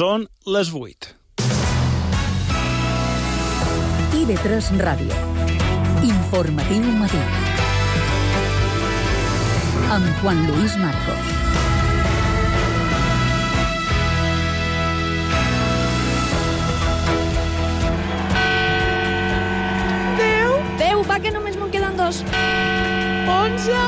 Són les 8. IB3 Ràdio. Informatiu matí. Amb Juan Luis Marcos. Déu, va, que només me'n queden 2. 11.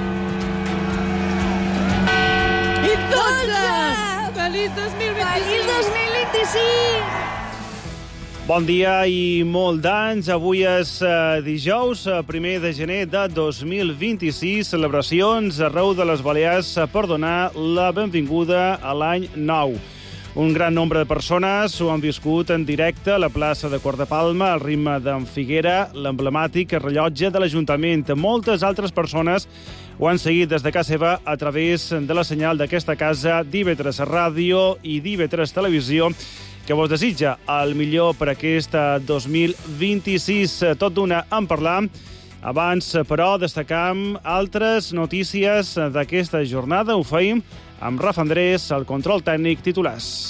I 12. Feliç 2025. Feliç 2025. Bon dia i molt d'anys. Avui és dijous, 1 de gener de 2026. Celebracions arreu de les Balears per donar la benvinguda a l'any nou. Un gran nombre de persones ho han viscut en directe a la plaça de Quart de Palma, al ritme d'en Figuera, l'emblemàtic rellotge de l'Ajuntament. Moltes altres persones ho han seguit des de casa seva a través de la senyal d'aquesta casa d'IB3 Ràdio i d'IB3 Televisió, que vos desitja el millor per aquest 2026. Tot d'una en parlar. Abans, però, destacam altres notícies d'aquesta jornada. Ho feim amb Rafa Andrés, el control tècnic, titulars.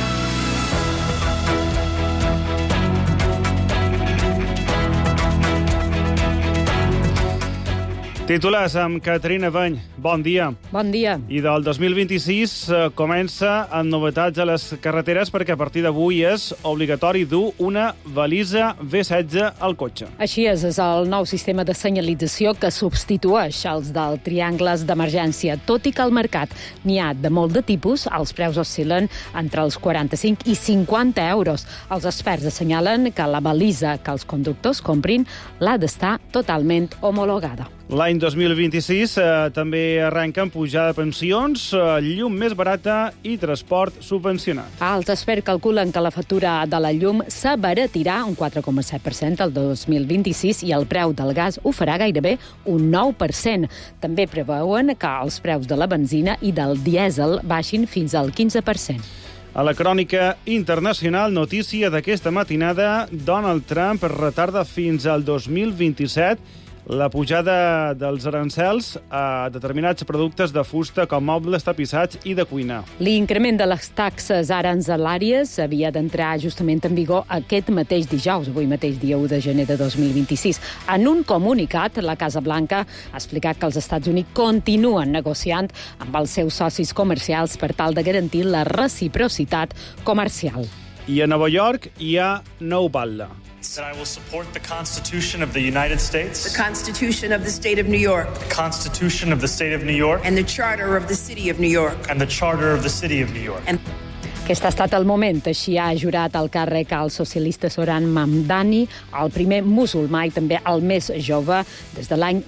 Titulars amb Caterina Beny. Bon dia. Bon dia. I del 2026 comença amb novetats a les carreteres perquè a partir d'avui és obligatori dur una valisa V16 al cotxe. Així és el nou sistema de senyalització que substitueix els del triangles d'emergència. Tot i que al mercat n'hi ha de molt de tipus, els preus oscil·len entre els 45 i 50 euros. Els experts assenyalen que la balisa que els conductors comprin l'ha d'estar totalment homologada. L'any 2026 també arrenca amb pujada de pensions, llum més barata i transport subvencionat. Els experts calculen que la factura de la llum s'abaratirà un 4,7% el 2026 i el preu del gas ho farà gairebé un 9%. També preveuen que els preus de la benzina i del dièsel baixin fins al 15%. A la crònica internacional, notícia d'aquesta matinada, Donald Trump retarda fins al 2027 la pujada dels arancels a determinats productes de fusta com mobles, tapissats i de cuina. L'increment de les taxes aranzelàries havia d'entrar justament en vigor aquest mateix dijous, avui mateix dia 1 de gener de 2026. En un comunicat, la Casa Blanca ha explicat que els Estats Units continuen negociant amb els seus socis comercials per tal de garantir la reciprocitat comercial. I a Nova York hi ha nou batlle. That I will support the Constitution of the United States, the Constitution of the State of New York, the Constitution of the State of New York, and the Charter of the City of New York, and the Charter of the City of New York. Aquest ha estat el moment. Així ha jurat el càrrec al socialista Sohran Mamdani, el primer musulmà i també el més jove des de l'any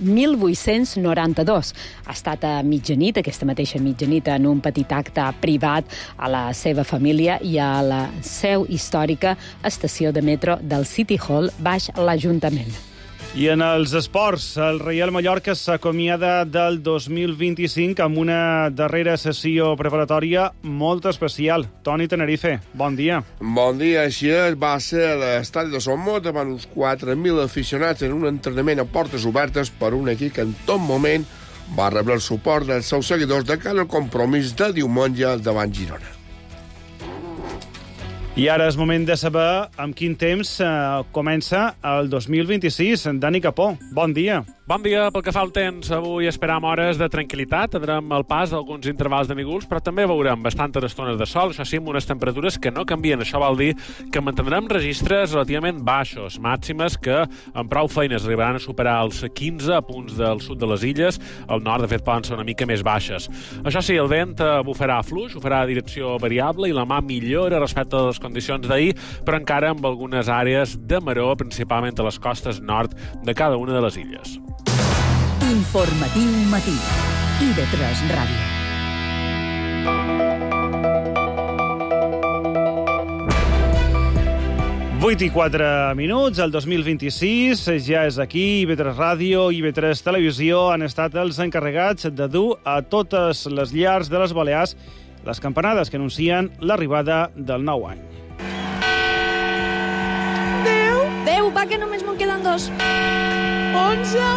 1892. Ha estat a mitjanit, aquesta mateixa mitjanit, en un petit acte privat a la seva família i a la seu històrica estació de metro del City Hall baix l'Ajuntament. I en els esports, el Reial Mallorca s'acomiada del 2025 amb una darrera sessió preparatòria molt especial. Toni Tenerife, bon dia. Bon dia, així és. Va ser a l'estadi de Sommo davant uns 4.000 aficionats en un entrenament a portes obertes per un equip que en tot moment va rebre el suport dels seus seguidors de cara al compromís de diumenge davant Girona. I ara és moment de saber amb quin temps comença el 2026. Dani Capó, bon dia. Bon dia. Pel que fa al temps, avui esperam hores de tranquil·litat. Tindrem el pas d'alguns intervals de núvols, però també veurem bastantes estones de sol, això sí, amb unes temperatures que no canvien. Això vol dir que mantindrem registres relativament baixos, màximes que amb prou feines arribaran a superar els 15 punts del sud de les illes. Al nord, de fet, poden ser una mica més baixes. Això sí, el vent bufarà fluix, ho farà a direcció variable i la mà millora respecte a les condicions d'ahir, però encara amb algunes àrees de maror, principalment a les costes nord de cada una de les illes. Informatiu matí. IB3 Ràdio. Vuit i 4 minuts, el 2026 ja és aquí. IB3 Ràdio i IB3 Televisió han estat els encarregats de dur a totes les llars de les Balears les campanades que anuncien l'arribada del nou any. Déu, va, que només me'n queden 2. 11.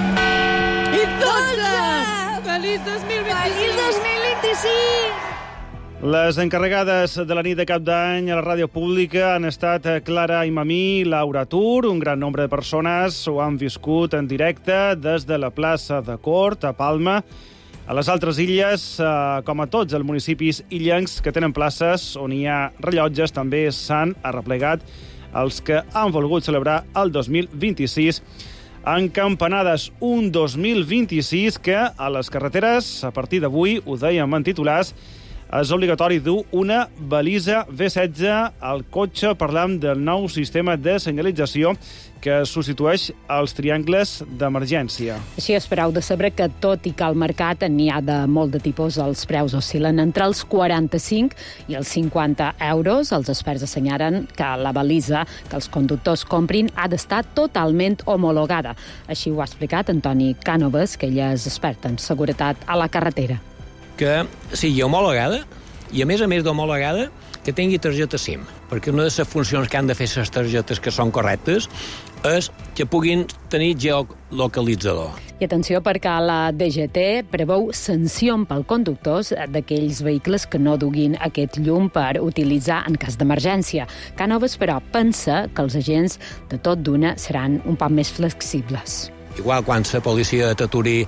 I 12. Feliç 2025. Feliç 2025. Les encarregades de la nit de cap d'any a la ràdio pública han estat Clara Imamí, Laura Tur. Un gran nombre de persones ho han viscut en directe des de la plaça de Cort, a Palma. A les altres illes, com a tots els municipis illencs que tenen places on hi ha rellotges, també s'han arreplegat els que han volgut celebrar el 2026 en campanades. Un 2026 que a les carreteres, a partir d'avui, ho dèiem en titulars, és obligatori dur una balisa V16 al cotxe. Parlam del nou sistema de senyalització que substitueix els triangles d'emergència. Així és prou de saber que, tot i que al mercat n'hi ha de molt de tipus, els preus oscil·len entre els 45 i els 50 euros. Els experts assenyalen que la balisa que els conductors comprin ha d'estar totalment homologada. Així ho ha explicat Antoni Cànovas, que ell és expert en seguretat a la carretera. Que sigui homologada i, a més d'homologada, que tingui targeta SIM, perquè una de les funcions que han de fer les targetes que són correctes és que puguin tenir geolocalitzador. I atenció, perquè la DGT preveu sanció pel conductors d'aquells vehicles que no duguin aquest llum per utilitzar en cas d'emergència. Cànovas, però, pensa que els agents de tot d'una seran un poc més flexibles. Igual quan la policia t'aturi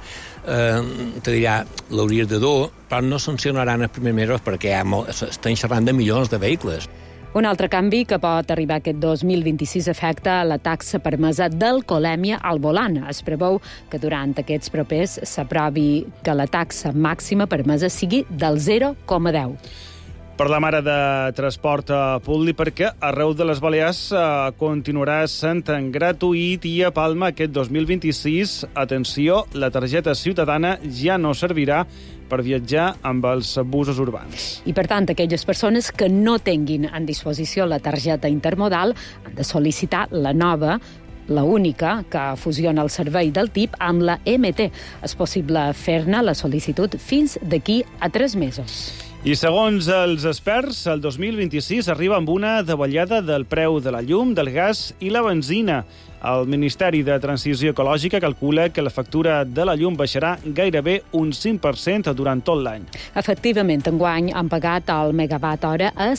te dirà l'hauries de dur, però no sancionaran els primers mesos perquè estan xerrant de milions de vehicles. Un altre canvi que pot arribar aquest 2026 afecta la taxa permesa d'alcoholèmia al volant. Es preveu que durant aquests propers s'aprovi que la taxa màxima permesa sigui del 0,10. Parlem ara de transport públic, perquè arreu de les Balears continuarà sent gratuït, i a Palma aquest 2026, atenció, la targeta ciutadana ja no servirà per viatjar amb els busos urbans. I, per tant, aquelles persones que no tinguin en disposició la targeta intermodal han de sol·licitar la nova, la única, que fusiona el servei del TIP amb la MT. És possible fer-ne la sol·licitud fins d'aquí a 3 mesos. I segons els experts, el 2026 arriba amb una davallada del preu de la llum, del gas i la benzina. El Ministeri de Transició Ecològica calcula que la factura de la llum baixarà gairebé un 5% durant tot l'any. Efectivament, enguany han pagat el megawatt hora a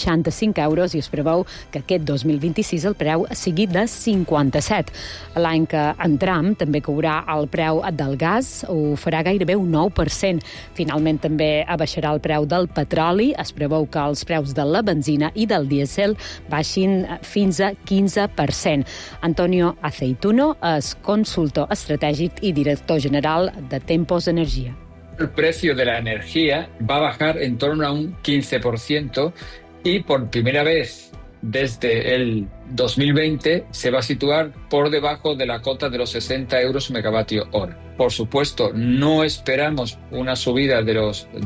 65 euros i es preveu que aquest 2026 el preu sigui de 57. L'any que entram també caurà el preu del gas, ho farà gairebé un 9%. Finalment també baixarà el preu del petroli. Es preveu que els preus de la benzina i del dièsel baixin fins a 15%. Antonio Aceituno es consultor estratègic y director general de Tempos Energía. El precio de la energía va a bajar en torno a un 15% y por primera vez desde el 2020 se va a situar por debajo de la cota de los 60 euros megavatio hora. Por supuesto, no esperamos una subida de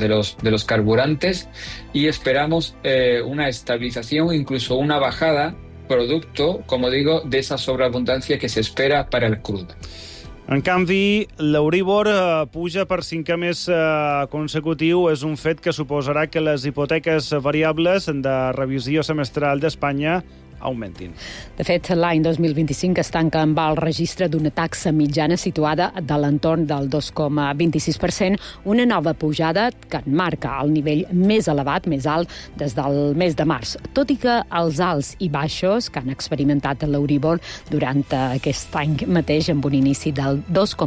los carburantes y esperamos una estabilización, incluso una bajada, producto, como digo, de esa sobreabundancia que se espera para el crudo. En canvi, l'Euríbor puja per 5è mes consecutiu. És un fet que suposarà que les hipoteques variables de revisió semestral d'Espanya augmentin. De fet, l'any 2025 es tanca amb el registre d'una taxa mitjana situada de l'entorn del 2,26%, una nova pujada que marca el nivell més elevat, més alt, des del mes de març. Tot i que els alts i baixos que han experimentat l'Euríbor durant aquest any mateix, amb un inici del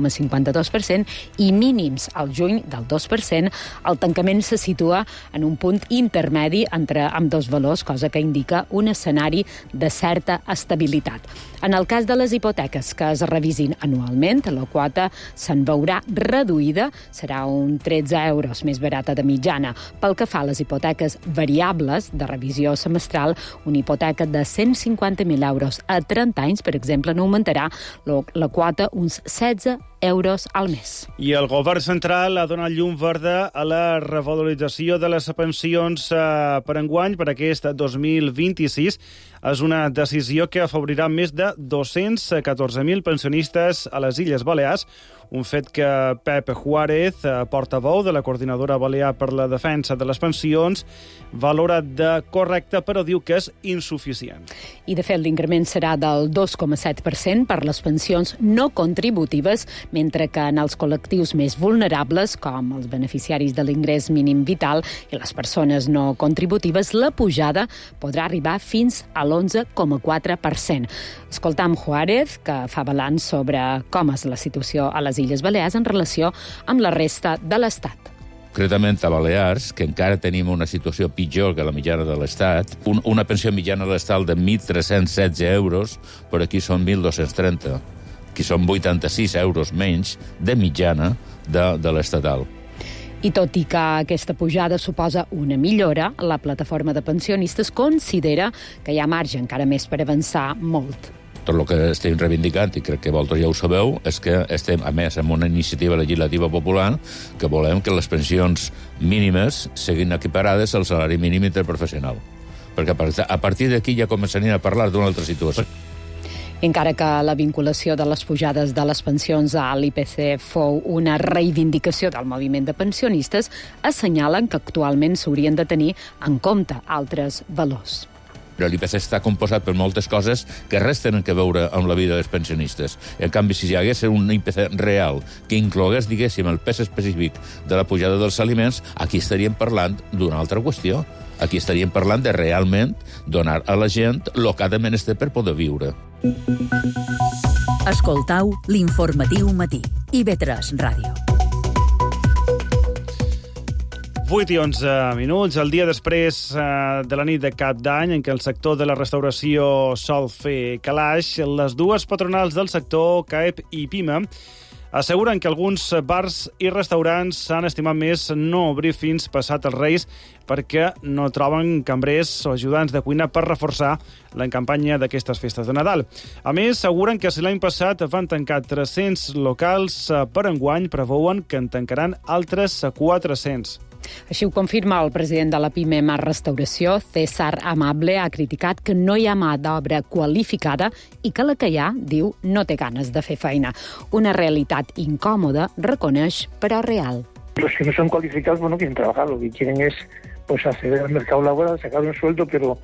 2,52% i mínims al juny del 2%, el tancament se situa en un punt intermedi entre ambdós valors, cosa que indica un escenari de certa estabilitat. En el cas de les hipoteques que es revisin anualment, la quota se'n veurà reduïda, serà un 13 euros més barata de mitjana. Pel que fa a les hipoteques variables de revisió semestral, una hipoteca de 150.000 euros a 30 anys, per exemple, n'augmentarà la quota uns 16 euros al mes. I el govern central ha donat llum verda a la revalorització de les pensions per enguany, per aquest 2026. És una decisió que afavorirà més de 214.000 pensionistes a les Illes Balears, un fet que Pep Juárez, portaveu de la Coordinadora Balear per la Defensa de les Pensions, valora de correcte, però diu que és insuficient. I, de fet, l'increment serà del 2,7% per les pensions no contributives, mentre que en els col·lectius més vulnerables, com els beneficiaris de l'ingrés mínim vital i les persones no contributives, la pujada podrà arribar fins a l'11,4%. Escoltam Juárez, que fa balanç sobre com és la situació a les Illes Balears en relació amb la resta de l'Estat. Concretament a Balears, que encara tenim una situació pitjor que la mitjana de l'Estat, una pensió mitjana de l'Estat de 1.316 euros, però aquí són 1.230, que són 86 euros menys de mitjana de l'estatal. I tot i que aquesta pujada suposa una millora, la plataforma de pensionistes considera que hi ha marge encara més per avançar molt. Tot el que estem reivindicant, i crec que vosaltres ja ho sabeu, és que estem, a més, amb una iniciativa legislativa popular que volem que les pensions mínimes siguin equiparades al salari mínim interprofessional. Perquè a partir d'aquí ja començarem a parlar d'una altra situació. Encara que la vinculació de les pujades de les pensions a l'IPC fou una reivindicació del moviment de pensionistes, assenyalen que actualment s'haurien de tenir en compte altres valors. Però l'IPC està composat per moltes coses que res tenen a veure amb la vida dels pensionistes. En canvi, si hi hagués un IPC real que inclogués, diguéssim, el pes específic de la pujada dels aliments, aquí estaríem parlant d'una altra qüestió. Aquí estaríem parlant de realment donar a la gent el que ha de menester per poder viure. Escoltau l'Informatiu Matí, IB3 Ràdio. 8 i 11 minuts, el dia després de la nit de Cap d'Any, en què el sector de la restauració sol fer calaix, les dues patronals del sector, CAEP i PIMA, asseguren que alguns bars i restaurants s'han estimat més no obrir fins passat els Reis perquè no troben cambrers o ajudants de cuina per reforçar la campanya d'aquestes festes de Nadal. A més, asseguren que si l'any passat van tancar 300 locals, per enguany preveuen que en tancaran altres 400. Així ho confirma el president de la PIME Mar Restauració, César Amable, ha criticat que no hi ha mà d'obra qualificada i que la que hi ha, diu, no té ganes de fer feina. Una realitat incòmoda, reconeix, però real. Los que no son cualificados, bueno, quieren trabajar, lo que quieren es pues acceder al mercado laboral, sacar un sueldo, pero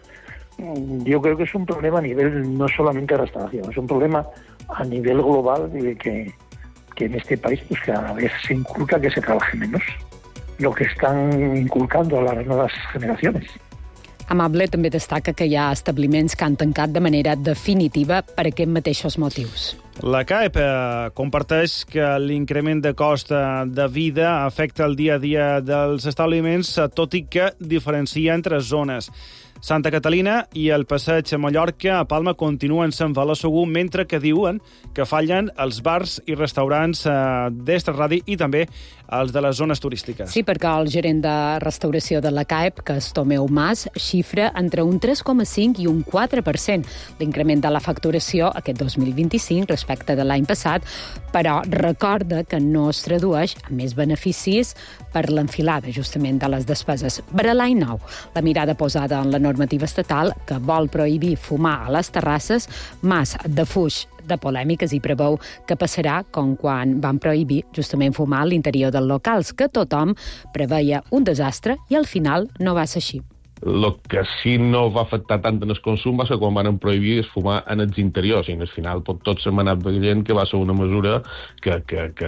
yo creo que es un problema a nivel no solamente de restauración, es un problema a nivel global de que en este país pues cada vez se inculca que se trabaje menos. Lo que están inculcando a las nuevas generaciones. Amable també destaca que hi ha establiments que han tancat de manera definitiva per aquests mateixos motius. La CAEP comparteix que l'increment de cost de vida afecta el dia a dia dels establiments, tot i que diferencia entre zones. Santa Catalina i el Passeig a Mallorca a Palma continuen sent valor segur, mentre que diuen que fallen els bars i restaurants d'Estradi i també els de les zones turístiques. Sí, perquè el gerent de restauració de la CAEP, que és Tomeu Mas, xifra entre un 3,5 i un 4% l'increment de la facturació aquest 2025 respecte de l'any passat, però recorda que no es tradueix en més beneficis per l'enfilada justament de les despeses. Per a l'any nou, la mirada posada en la normativa estatal que vol prohibir fumar a les terrasses, Mas defuig de polèmiques i preveu que passarà com quan van prohibir justament fumar a l'interior dels locals, que tothom preveia un desastre i al final no va ser així. El que sí no va afectar tant en el consum va ser quan van prohibir fumar en els interiors, i al final tots hem anat veient que va ser una mesura que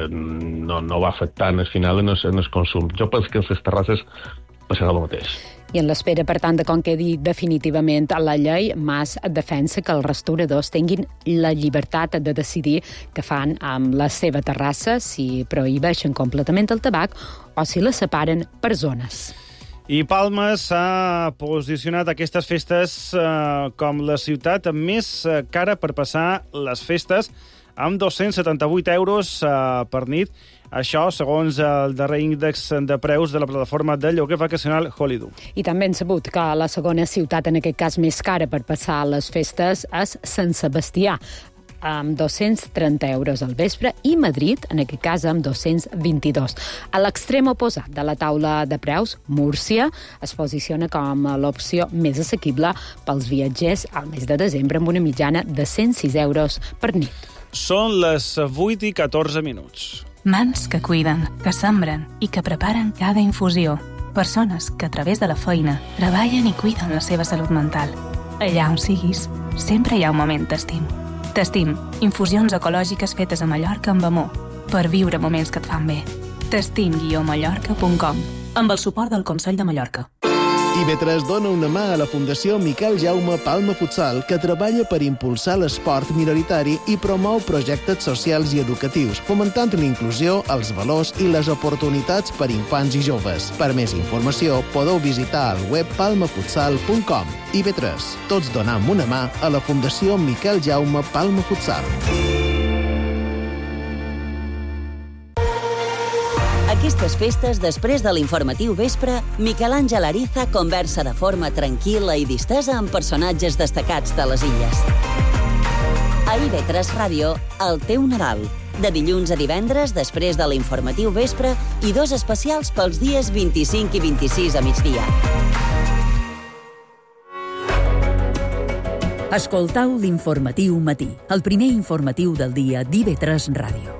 no va afectar al final en el consum. Jo penso que en les terrasses passarà el mateix. I en l'espera, per tant, de com quedi definitivament a la llei, Mas defensa que els restauradors tinguin la llibertat de decidir què fan amb la seva terrassa, si prohibeixen completament el tabac o si la separen per zones. I Palma s'ha posicionat aquestes festes com la ciutat més cara per passar les festes, amb 278 euros per nit. Això, segons el darrer índex de preus de la plataforma de lloguer vacacional Holidu. I també hem sabut que la segona ciutat, en aquest cas més cara per passar les festes, és Sant Sebastià, amb 230 euros al vespre, i Madrid, en aquest cas, amb 222. A l'extrem oposat de la taula de preus, Múrcia es posiciona com l'opció més assequible pels viatgers al mes de desembre, amb una mitjana de 106 euros per nit. Són les 8 i 14 minuts. Mans que cuiden, que sembren i que preparen cada infusió. Persones que a través de la feina treballen i cuiden la seva salut mental. Allà on siguis, sempre hi ha un moment t'estim. T'estim, infusions ecològiques fetes a Mallorca amb amor. per viure moments que et fan bé. testim-mallorca.com, amb el suport del Consell de Mallorca. IB3 dona una mà a la Fundació Miquel Jaume Palma Futsal, que treballa per impulsar l'esport minoritari i promou projectes socials i educatius, fomentant la inclusió, els valors i les oportunitats per infants i joves. Per més informació, podeu visitar el web palmafutsal.com. IB3, tots donam una mà a la Fundació Miquel Jaume Palma Futsal. Aquestes festes, després de l'informatiu vespre, Miquel Àngel Ariza conversa de forma tranquil·la i distesa amb personatges destacats de les illes. A IB3 Ràdio, el teu Nadal. De dilluns a divendres, després de l'informatiu vespre, i 2 especials pels dies 25 i 26 a migdia. Escoltau l'informatiu matí, el primer informatiu del dia d'IB3 Ràdio.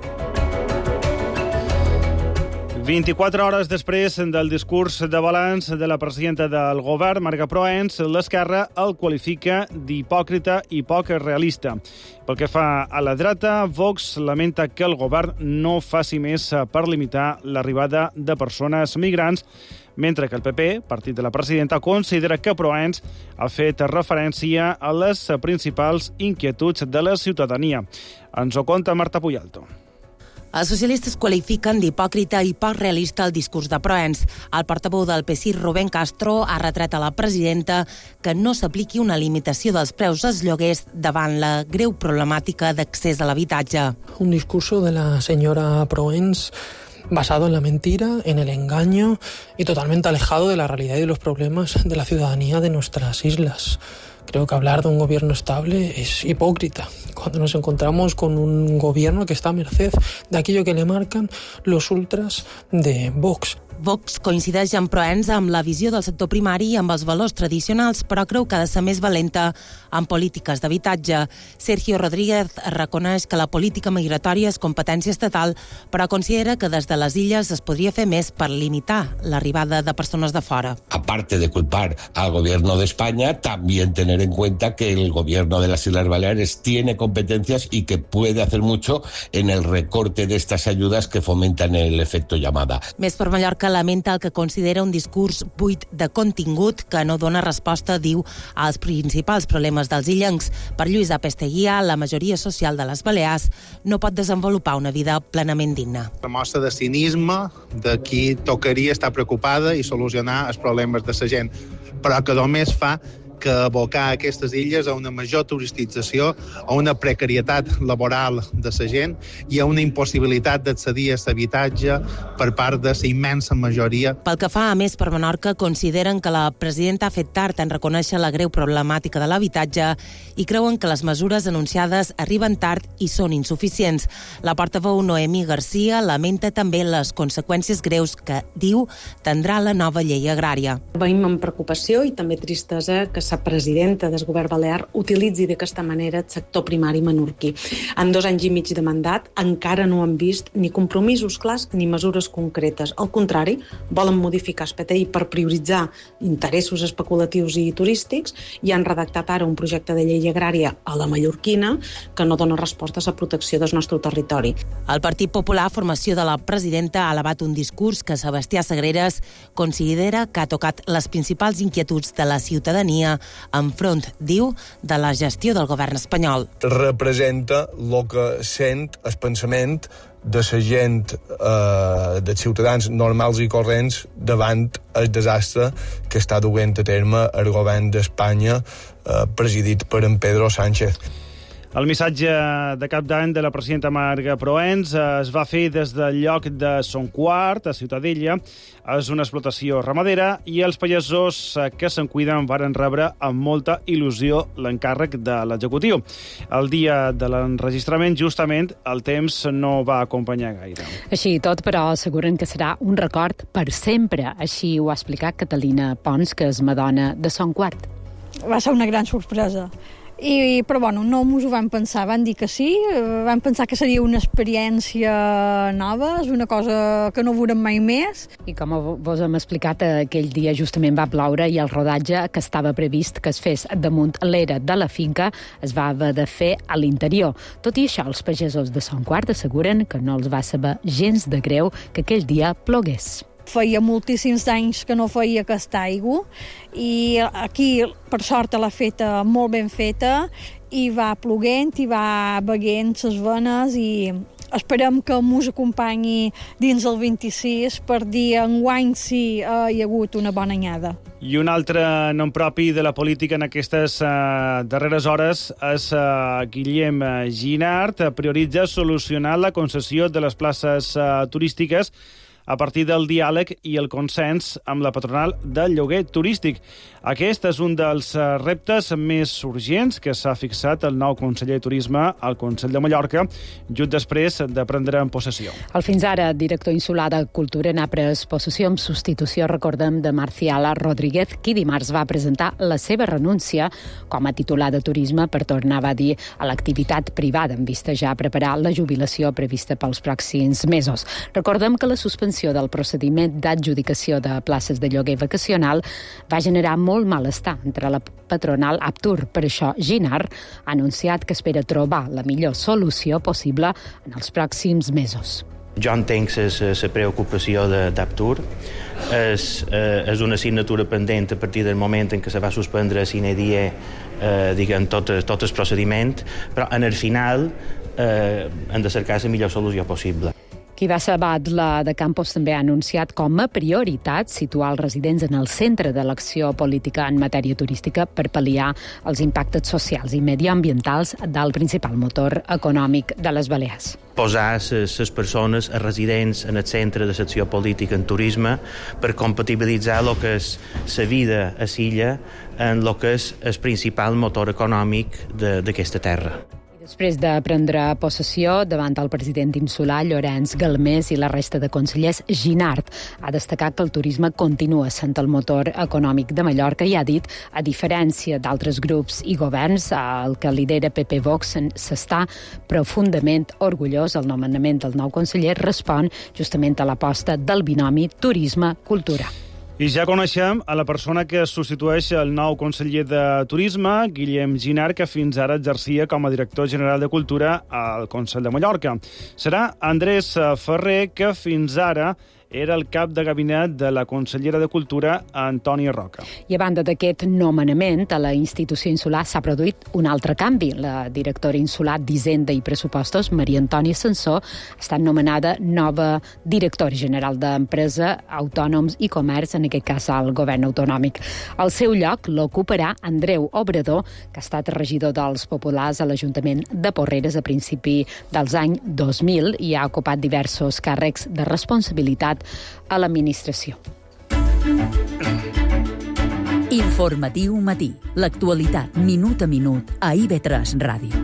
24 hores després del discurs de balanç de la presidenta del govern, Marga Proens, l'Esquerra el qualifica d'hipòcrita i poc realista. Pel que fa a la dreta, Vox lamenta que el govern no faci més per limitar l'arribada de persones migrants, mentre que el PP, partit de la presidenta, considera que Proens ha fet referència a les principals inquietuds de la ciutadania. Ens ho conta Marta Puyalto. Els socialistes qualifiquen d'hipòcrita i poc realista el discurs de Proens. El portaveu del PSI, Rubén Castro, ha retret a la presidenta que no s'apliqui una limitació dels preus dels lloguers davant la greu problemàtica d'accés a l'habitatge. Un discurso de la señora Proens basado en la mentira, en el engaño y totalmente alejado de la realidad y de los problemas de la ciudadanía de nuestras islas. Creo que hablar de un gobierno estable es hipócrita, cuando nos encontramos con un gobierno que está a merced de aquello que le marcan los ultras de Vox. Vox coincideix amb Proens amb la visió del sector primari i amb els valors tradicionals, però creu que ha de ser més valenta en polítiques d'habitatge. Sergio Rodríguez reconeix que la política migratòria és competència estatal, però considera que des de les illes es podria fer més per limitar l'arribada de persones de fora. Aparte de culpar al gobierno de España, también tener en cuenta que el gobierno de las Islas Baleares tiene competencias y que puede hacer mucho en el recorte de estas ayudas que fomentan el efecto llamada. Més per Mallorca lamenta el que considera un discurs buit de contingut que no dona resposta, diu, als principals problemes dels illencs. Per Lluís Apesteguia, la majoria social de les Balears no pot desenvolupar una vida plenament digna. La mostra de cinisme de qui tocaria estar preocupada i solucionar els problemes de la gent, però que només fa que abocar aquestes illes a una major turisticització, a una precarietat laboral de la gent i a una impossibilitat d'accedir a l'habitatge per part de la immensa majoria. Pel que fa a Més per Menorca, consideren que la presidenta ha fet tard en reconèixer la greu problemàtica de l'habitatge i creuen que les mesures anunciades arriben tard i són insuficients. La portaveu Noemí Garcia lamenta també les conseqüències greus que, diu, tindrà la nova llei agrària. Veiem amb preocupació i també tristesa que la presidenta del govern balear utilitzi d'aquesta manera el sector primari menorquí. En 2 anys i mig de mandat encara no han vist ni compromisos clars ni mesures concretes. Al contrari, volen modificar el PTI per prioritzar interessos especulatius i turístics i han redactat ara un projecte de llei agrària a la mallorquina que no dona resposta a la protecció del nostre territori. El Partit Popular, formació de la presidenta, ha elevat un discurs que Sebastià Sagreras considera que ha tocat les principals inquietuds de la ciutadania enfront, diu, de la gestió del govern espanyol. Representa el que sent el pensament de la gent, dels ciutadans normals i corrents davant el desastre que està duent a terme el govern d'Espanya presidit per en Pedro Sánchez. El missatge de cap d'any de la presidenta Marga Proens es va fer des del lloc de Son Quart, a Ciutadella. És una explotació ramadera i els pagesos que se'n cuiden varen rebre amb molta il·lusió l'encàrrec de l'executiu. El dia de l'enregistrament, justament, el temps no va acompanyar gaire. Així i tot, però, asseguren que serà un record per sempre. Així ho ha explicat Catalina Pons, que és madona de Son Quart. Va ser una gran sorpresa. Però bueno, no ens ho vam pensar, van dir que sí, vam pensar que seria una experiència nova, és una cosa que no veurem mai més. I com vos hem explicat, aquell dia justament va ploure i el rodatge que estava previst que es fes damunt l'era de la finca es va haver de fer a l'interior. Tot i això, els pagesos de Son Quart asseguren que no els va saber gens de greu que aquell dia plogués. Feia moltíssims anys que no feia aquesta aigua i aquí, per sort, l'ha feta molt ben feta i va ploguent i va beguent les venes i esperem que ens acompanyi dins el 26 per dir enguany sí hi ha hagut una bona anyada. I un altre nom propi de la política en aquestes darreres hores és Guillem Ginart. Prioritza solucionar la concessió de les places turístiques a partir del diàleg i el consens amb la patronal del lloguer turístic. Aquest és un dels reptes més urgents que s'ha fixat el nou conseller de Turisme al Consell de Mallorca, just després de prendre en possessió. El fins ara director insular de Cultura n'ha pres possessió en substitució, recordem, de Marcial Rodríguez, qui dimarts va presentar la seva renúncia com a titular de Turisme per tornar, va dir, a l'activitat privada, en vista ja a preparar la jubilació prevista pels pròxims mesos. Recordem que la suspensió del procediment d'adjudicació de places de lloguer vacacional va generar molt malestar entre la patronal Aptur. Per això, Ginart ha anunciat que espera trobar la millor solució possible en els pròxims mesos. Jo entenc la preocupació d'Aptur. És una assignatura pendent a partir del moment en què se va suspendre sine die tot el procediment, però en el final hem de cercar la millor solució possible. Qui va ser Batla de Campos també ha anunciat com a prioritat situar els residents en el centre de l'acció política en matèria turística per pal·liar els impactes socials i mediambientals del principal motor econòmic de les Balears. Posar les persones, els residents, en el centre de l'acció política en turisme per compatibilitzar el que és la vida a l'illa en el que és el principal motor econòmic d'aquesta terra. Després de prendre possessió davant el president insular, Llorenç Galmés, i la resta de consellers, Ginart ha destacat que el turisme continua sent el motor econòmic de Mallorca i ha dit, a diferència d'altres grups i governs, el que lidera PP Vox s'està profundament orgullós. El nomenament del nou conseller respon justament a l'aposta del binomi turisme-cultura. I ja coneixem a la persona que substitueix el nou conseller de Turisme, Guillem Ginart, que fins ara exercia com a director general de Cultura al Consell de Mallorca. Serà Andrés Ferrer, que fins ara era el cap de gabinet de la consellera de Cultura, Antònia Roca. I a banda d'aquest nomenament, a la institució insular s'ha produït un altre canvi. La directora insular d'Hisenda i Pressupostos, Maria Antònia Sansó, ha estat nomenada nova directora general d'Empresa, Autònoms i Comerç, en aquest cas al govern autonòmic. Al seu lloc l'ocuparà Andreu Obrador, que ha estat regidor dels Populars a l'Ajuntament de Porreres a principi dels anys 2000 i ha ocupat diversos càrrecs de responsabilitat a l'administració. Informatiu matí. L'actualitat minut a minut a IB3 Ràdio.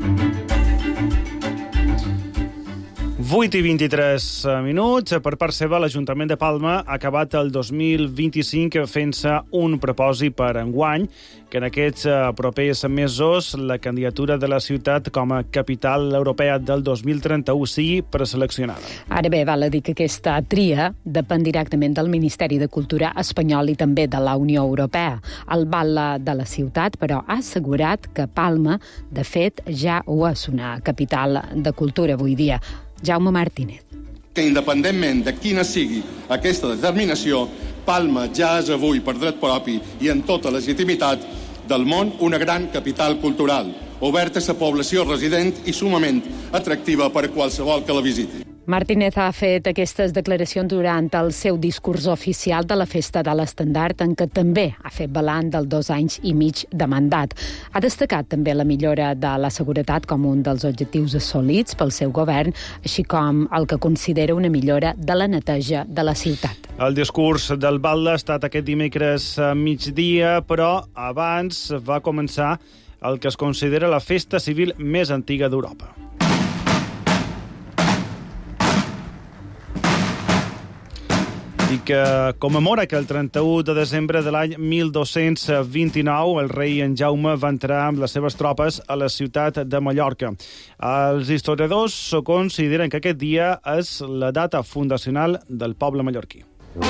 8 i 23 minuts. Per part seva, l'Ajuntament de Palma ha acabat el 2025 fent-se un propòsit per enguany, que en aquests propers mesos la candidatura de la ciutat com a capital europea del 2031 sigui preseleccionada. Ara bé, val a dir que aquesta tria depèn directament del Ministeri de Cultura espanyol i també de la Unió Europea. El Batla de la ciutat, però, ha assegurat que Palma, de fet, ja ho és una capital de cultura avui dia. Jaume Martínez. Que independentment de quina sigui aquesta determinació, Palma ja és avui, per dret propi i en tota legitimitat del món, una gran capital cultural, oberta a la població resident i sumament atractiva per a qualsevol que la visiti. Martínez ha fet aquestes declaracions durant el seu discurs oficial de la Festa de l'Estendard, en què també ha fet balanç dels 2 anys i mig de mandat. Ha destacat també la millora de la seguretat com un dels objectius assolits pel seu govern, així com el que considera una millora de la neteja de la ciutat. El discurs del Batla ha estat aquest dimecres a migdia, però abans va començar el que es considera la festa civil més antiga d'Europa. I i que commemora que el 31 de desembre de l'any 1229 el rei en Jaume va entrar amb les seves tropes a la ciutat de Mallorca. Els historiadors consideren que aquest dia és la data fundacional del poble mallorquí.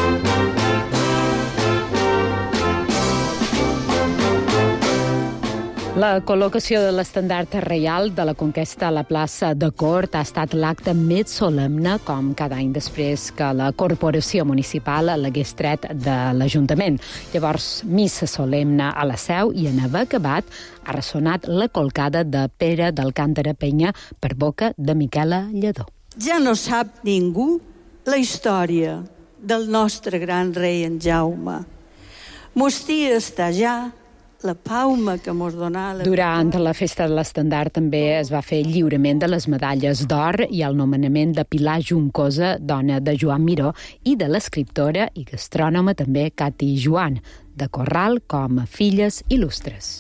La col·locació de l'estendard reial de la conquesta a la plaça de Cort ha estat l'acte més solemne, com cada any després que la corporació municipal l'hagués tret de l'Ajuntament. Llavors, missa solemne a la Seu i en haver acabat ha ressonat la colcada de Pere d'Alcàntara Penya per boca de Miquela Lledó. Ja no sap ningú la història del nostre gran rei en Jaume. Mostia està ja la pauma que mos donà... Durant la festa de l'estendard també es va fer lliurament de les medalles d'or i el nomenament de Pilar Juncosa, dona de Joan Miró, i de l'escriptora i gastrònoma també Cati Joan, de Corral com a filles il·lustres.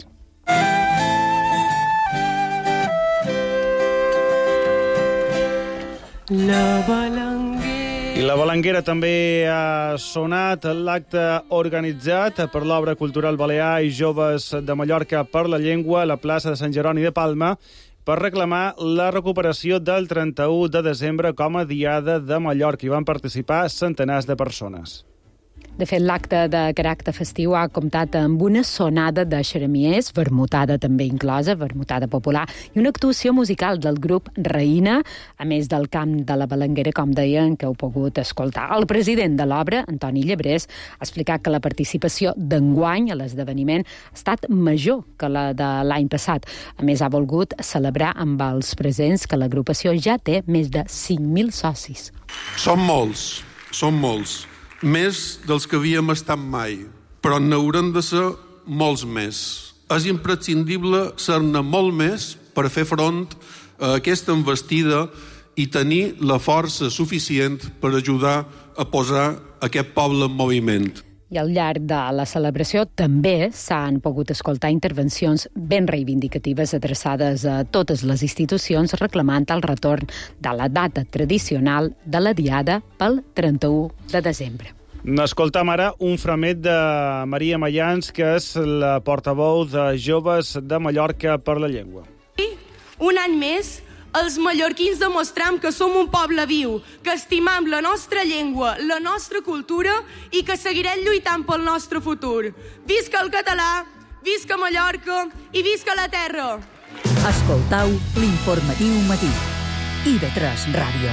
La balanguera. I la Balanguera també ha sonat l'acte organitzat per l'Obra Cultural Balear i Joves de Mallorca per la Llengua a la plaça de Sant Jeroni de Palma per reclamar la recuperació del 31 de desembre com a Diada de Mallorca. Hi van participar centenars de persones. De fet, l'acte de caràcter festiu ha comptat amb una sonada de xeremiers, vermutada també inclosa, vermutada popular, i una actuació musical del grup Reina, a més del cant de la Balanguera, com deien, que heu pogut escoltar. El president de l'obra, Antoni Llebrés, ha explicat que la participació d'enguany a l'esdeveniment ha estat major que la de l'any passat. A més, ha volgut celebrar amb els presents que l'agrupació ja té més de 5.000 socis. Som molts. Més dels que havíem estat mai, però n'haurem de ser molts més. És imprescindible ser-ne molt més per fer front a aquesta envestida i tenir la força suficient per ajudar a posar aquest poble en moviment. I al llarg de la celebració també s'han pogut escoltar intervencions ben reivindicatives adreçades a totes les institucions reclamant el retorn de la data tradicional de la Diada pel 31 de desembre. N'escoltam ara un fragment de Maria Mayans, que és la portaveu de Joves de Mallorca per la Llengua. Un any més, els mallorquins demostram que som un poble viu, que estimam la nostra llengua, la nostra cultura i que seguirem lluitant pel nostre futur. Visca el català, visca Mallorca i visca la terra! Escoltau l'informatiu matí. IB3 Ràdio.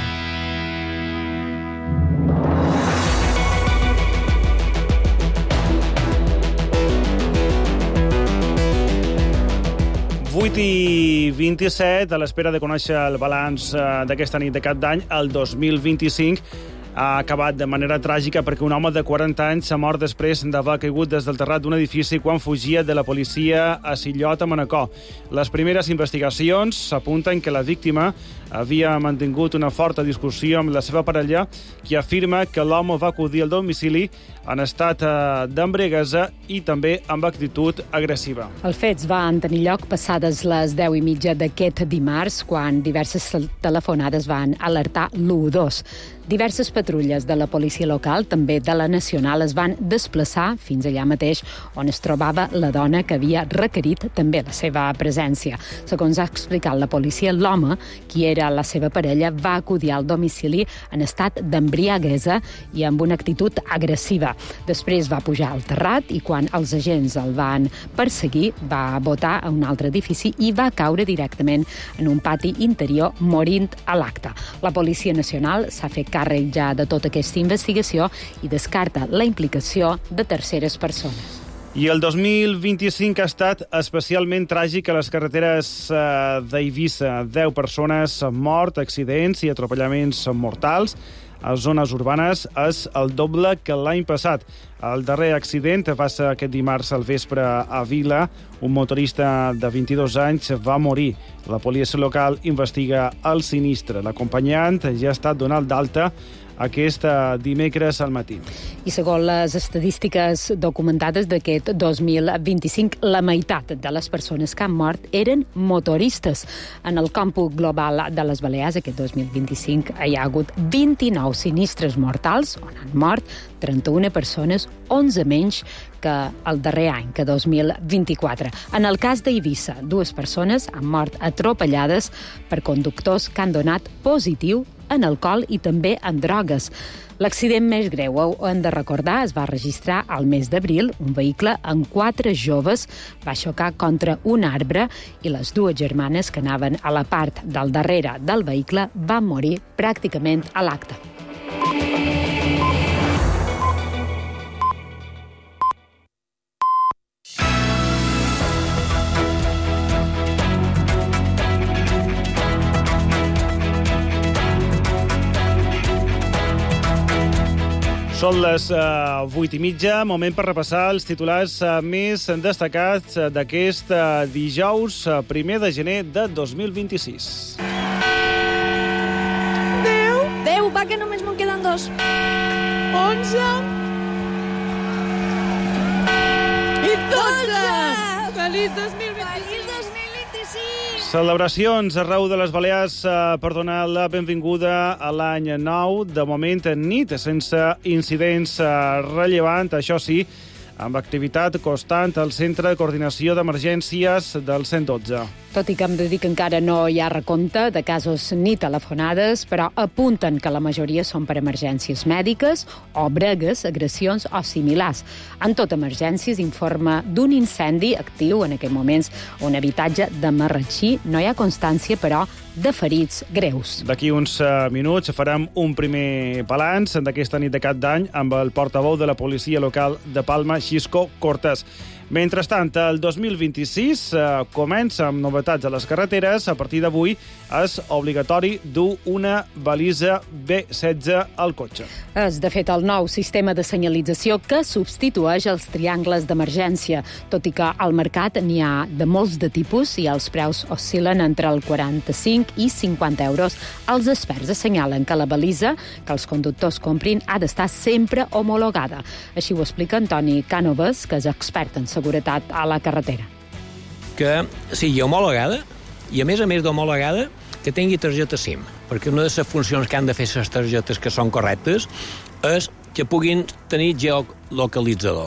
i 27, a l'espera de conèixer el balanç d'aquesta nit de cap d'any, el 2025 ha acabat de manera tràgica perquè un home de 40 anys s'ha mort després d'haver caigut des del terrat d'un edifici quan fugia de la policia a Sillot, a Manacor. Les primeres investigacions apunten que la víctima havia mantingut una forta discussió amb la seva parella, qui afirma que l'home va acudir al domicili en estat d'embriaguesa i també amb actitud agressiva. Els fets van tenir lloc passades les 10:30 d'aquest dimarts, quan diverses telefonades van alertar l'112. Diverses patrulles de la policia local, també de la nacional, es van desplaçar fins allà mateix on es trobava la dona que havia requerit també la seva presència. Segons ha explicat la policia, l'home, qui era la seva parella, va acudir al domicili en estat d'embriaguesa i amb una actitud agressiva. Després va pujar al terrat i quan els agents el van perseguir va botar a un altre edifici i va caure directament en un pati interior, morint a l'acte. La Policia Nacional s'ha fet càrrec ja de tota aquesta investigació i descarta la implicació de terceres persones. I el 2025 ha estat especialment tràgic a les carreteres d'Eivissa. 10 persones han mort, accidents i atropellaments mortals. A zones urbanes és el doble que l'any passat. El darrer accident va ser aquest dimarts al vespre a Vila. Un motorista de 22 anys va morir. La policia local investiga el sinistre. L'acompanyant ja ha estat donat d'alta aquest dimecres al matí. I segons les estadístiques documentades d'aquest 2025, la meitat de les persones que han mort eren motoristes. En el còmput global de les Balears, aquest 2025, hi ha hagut 29 sinistres mortals, on han mort 31 persones, 11 menys que el darrer any, que 2024. En el cas d'Eivissa, 2 persones han mort atropellades per conductors que han donat positiu en alcohol i també en drogues. L'accident més greu, ho hem de recordar, es va registrar al mes d'abril. Un vehicle amb 4 joves va xocar contra un arbre i les 2 germanes que anaven a la part del darrere del vehicle van morir pràcticament a l'acte. Són les 8:30, moment per repassar els titulars més destacats d'aquest dijous, 1 de gener de 2026. 10, va, que només me'n queden 2. 11 i 12! Feliç 2026! Celebracions arreu de les Balears per donar la benvinguda a l'any nou. De moment, nit sense incidents rellevants, això sí, amb activitat constant al Centre de Coordinació d'Emergències del 112. Tot i que hem de dir que encara no hi ha recompte de casos ni telefonades, però apunten que la majoria són per emergències mèdiques o bregues, agressions o similars. En tot emergències informa d'un incendi actiu en aquells moments a un habitatge de Marratxí. No hi ha constància, però, de ferits greus. D'aquí uns minuts farem un primer balanç d'aquesta nit de cap d'any amb el portaveu de la policia local de Palma, Xisco Cortés. Mentrestant, el 2026 comença amb novetats a les carreteres. A partir d'avui és obligatori dur una balisa B16 al cotxe. És, de fet, el nou sistema de senyalització que substitueix els triangles d'emergència. Tot i que al mercat n'hi ha de molts de tipus i els preus oscil·len entre el 45 i 50 euros. Els experts assenyalen que la balisa que els conductors comprin ha d'estar sempre homologada. Així ho explica Antoni Cànoves, que és expert en seguretat a la carretera. Que sigui homologada i, a més d'homologada, que tingui targeta SIM, perquè una de les funcions que han de fer les targetes que són correctes és que puguin tenir geolocalitzador.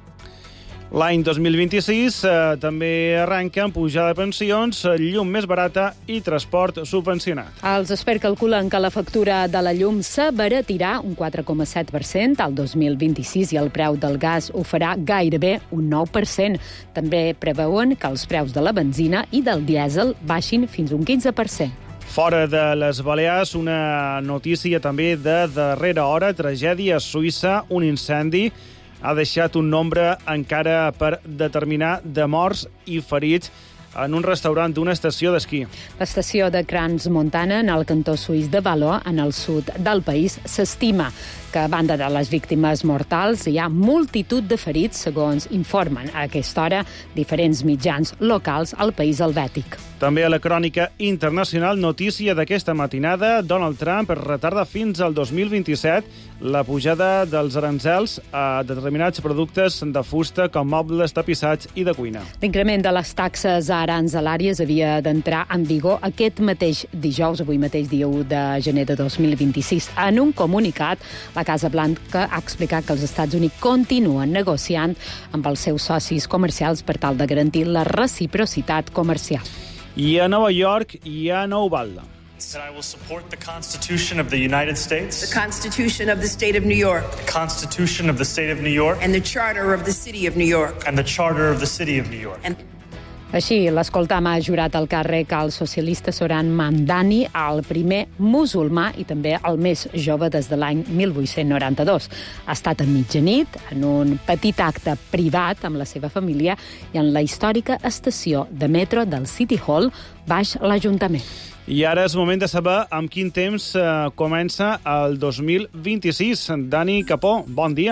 L'any 2026 també arrenca amb pujada de pensions, llum més barata i transport subvencionat. Els experts calculen que la factura de la llum s'abaratirà un 4,7% al 2026 i el preu del gas ho farà gairebé un 9%. També preveuen que els preus de la benzina i del dièsel baixin fins un 15%. Fora de les Balears, una notícia també de darrera hora, tragèdia a Suïssa, un incendi ha deixat un nombre encara per determinar de morts i ferits en un restaurant d'una estació d'esquí. L'estació de Crans-Montana, en el cantó suís de Való, en el sud del país, s'estima que, a banda de les víctimes mortals, hi ha multitud de ferits, segons informen a aquesta hora diferents mitjans locals al país helvètic. També a la crònica internacional, notícia d'aquesta matinada, Donald Trump retarda fins al 2027 la pujada dels aranzels a determinats productes de fusta com mobles, tapissats i de cuina. L'increment de les taxes aranzelàries havia d'entrar en vigor aquest mateix dijous, avui mateix dia 1 de gener de 2026. En un comunicat, la Casa Blanca ha explicat que els Estats Units continuen negociant amb els seus socis comercials per tal de garantir la reciprocitat comercial. I a Nova York hi ha nou bal. That I will support the Constitution of the United States, the Constitution of the State of New York, the Constitution of the State of New York, and the Charter of the City of New York, and the Charter of the City of New York. Així, l'escoltam ha jurat al càrrec al socialista Soran Mamdani, el primer musulmà i també el més jove des de l'any 1892. Ha estat a mitjanit, en un petit acte privat amb la seva família i en la històrica estació de metro del City Hall, baix l'Ajuntament. I ara és moment de saber amb quin temps comença el 2026. Dani Capó, bon dia.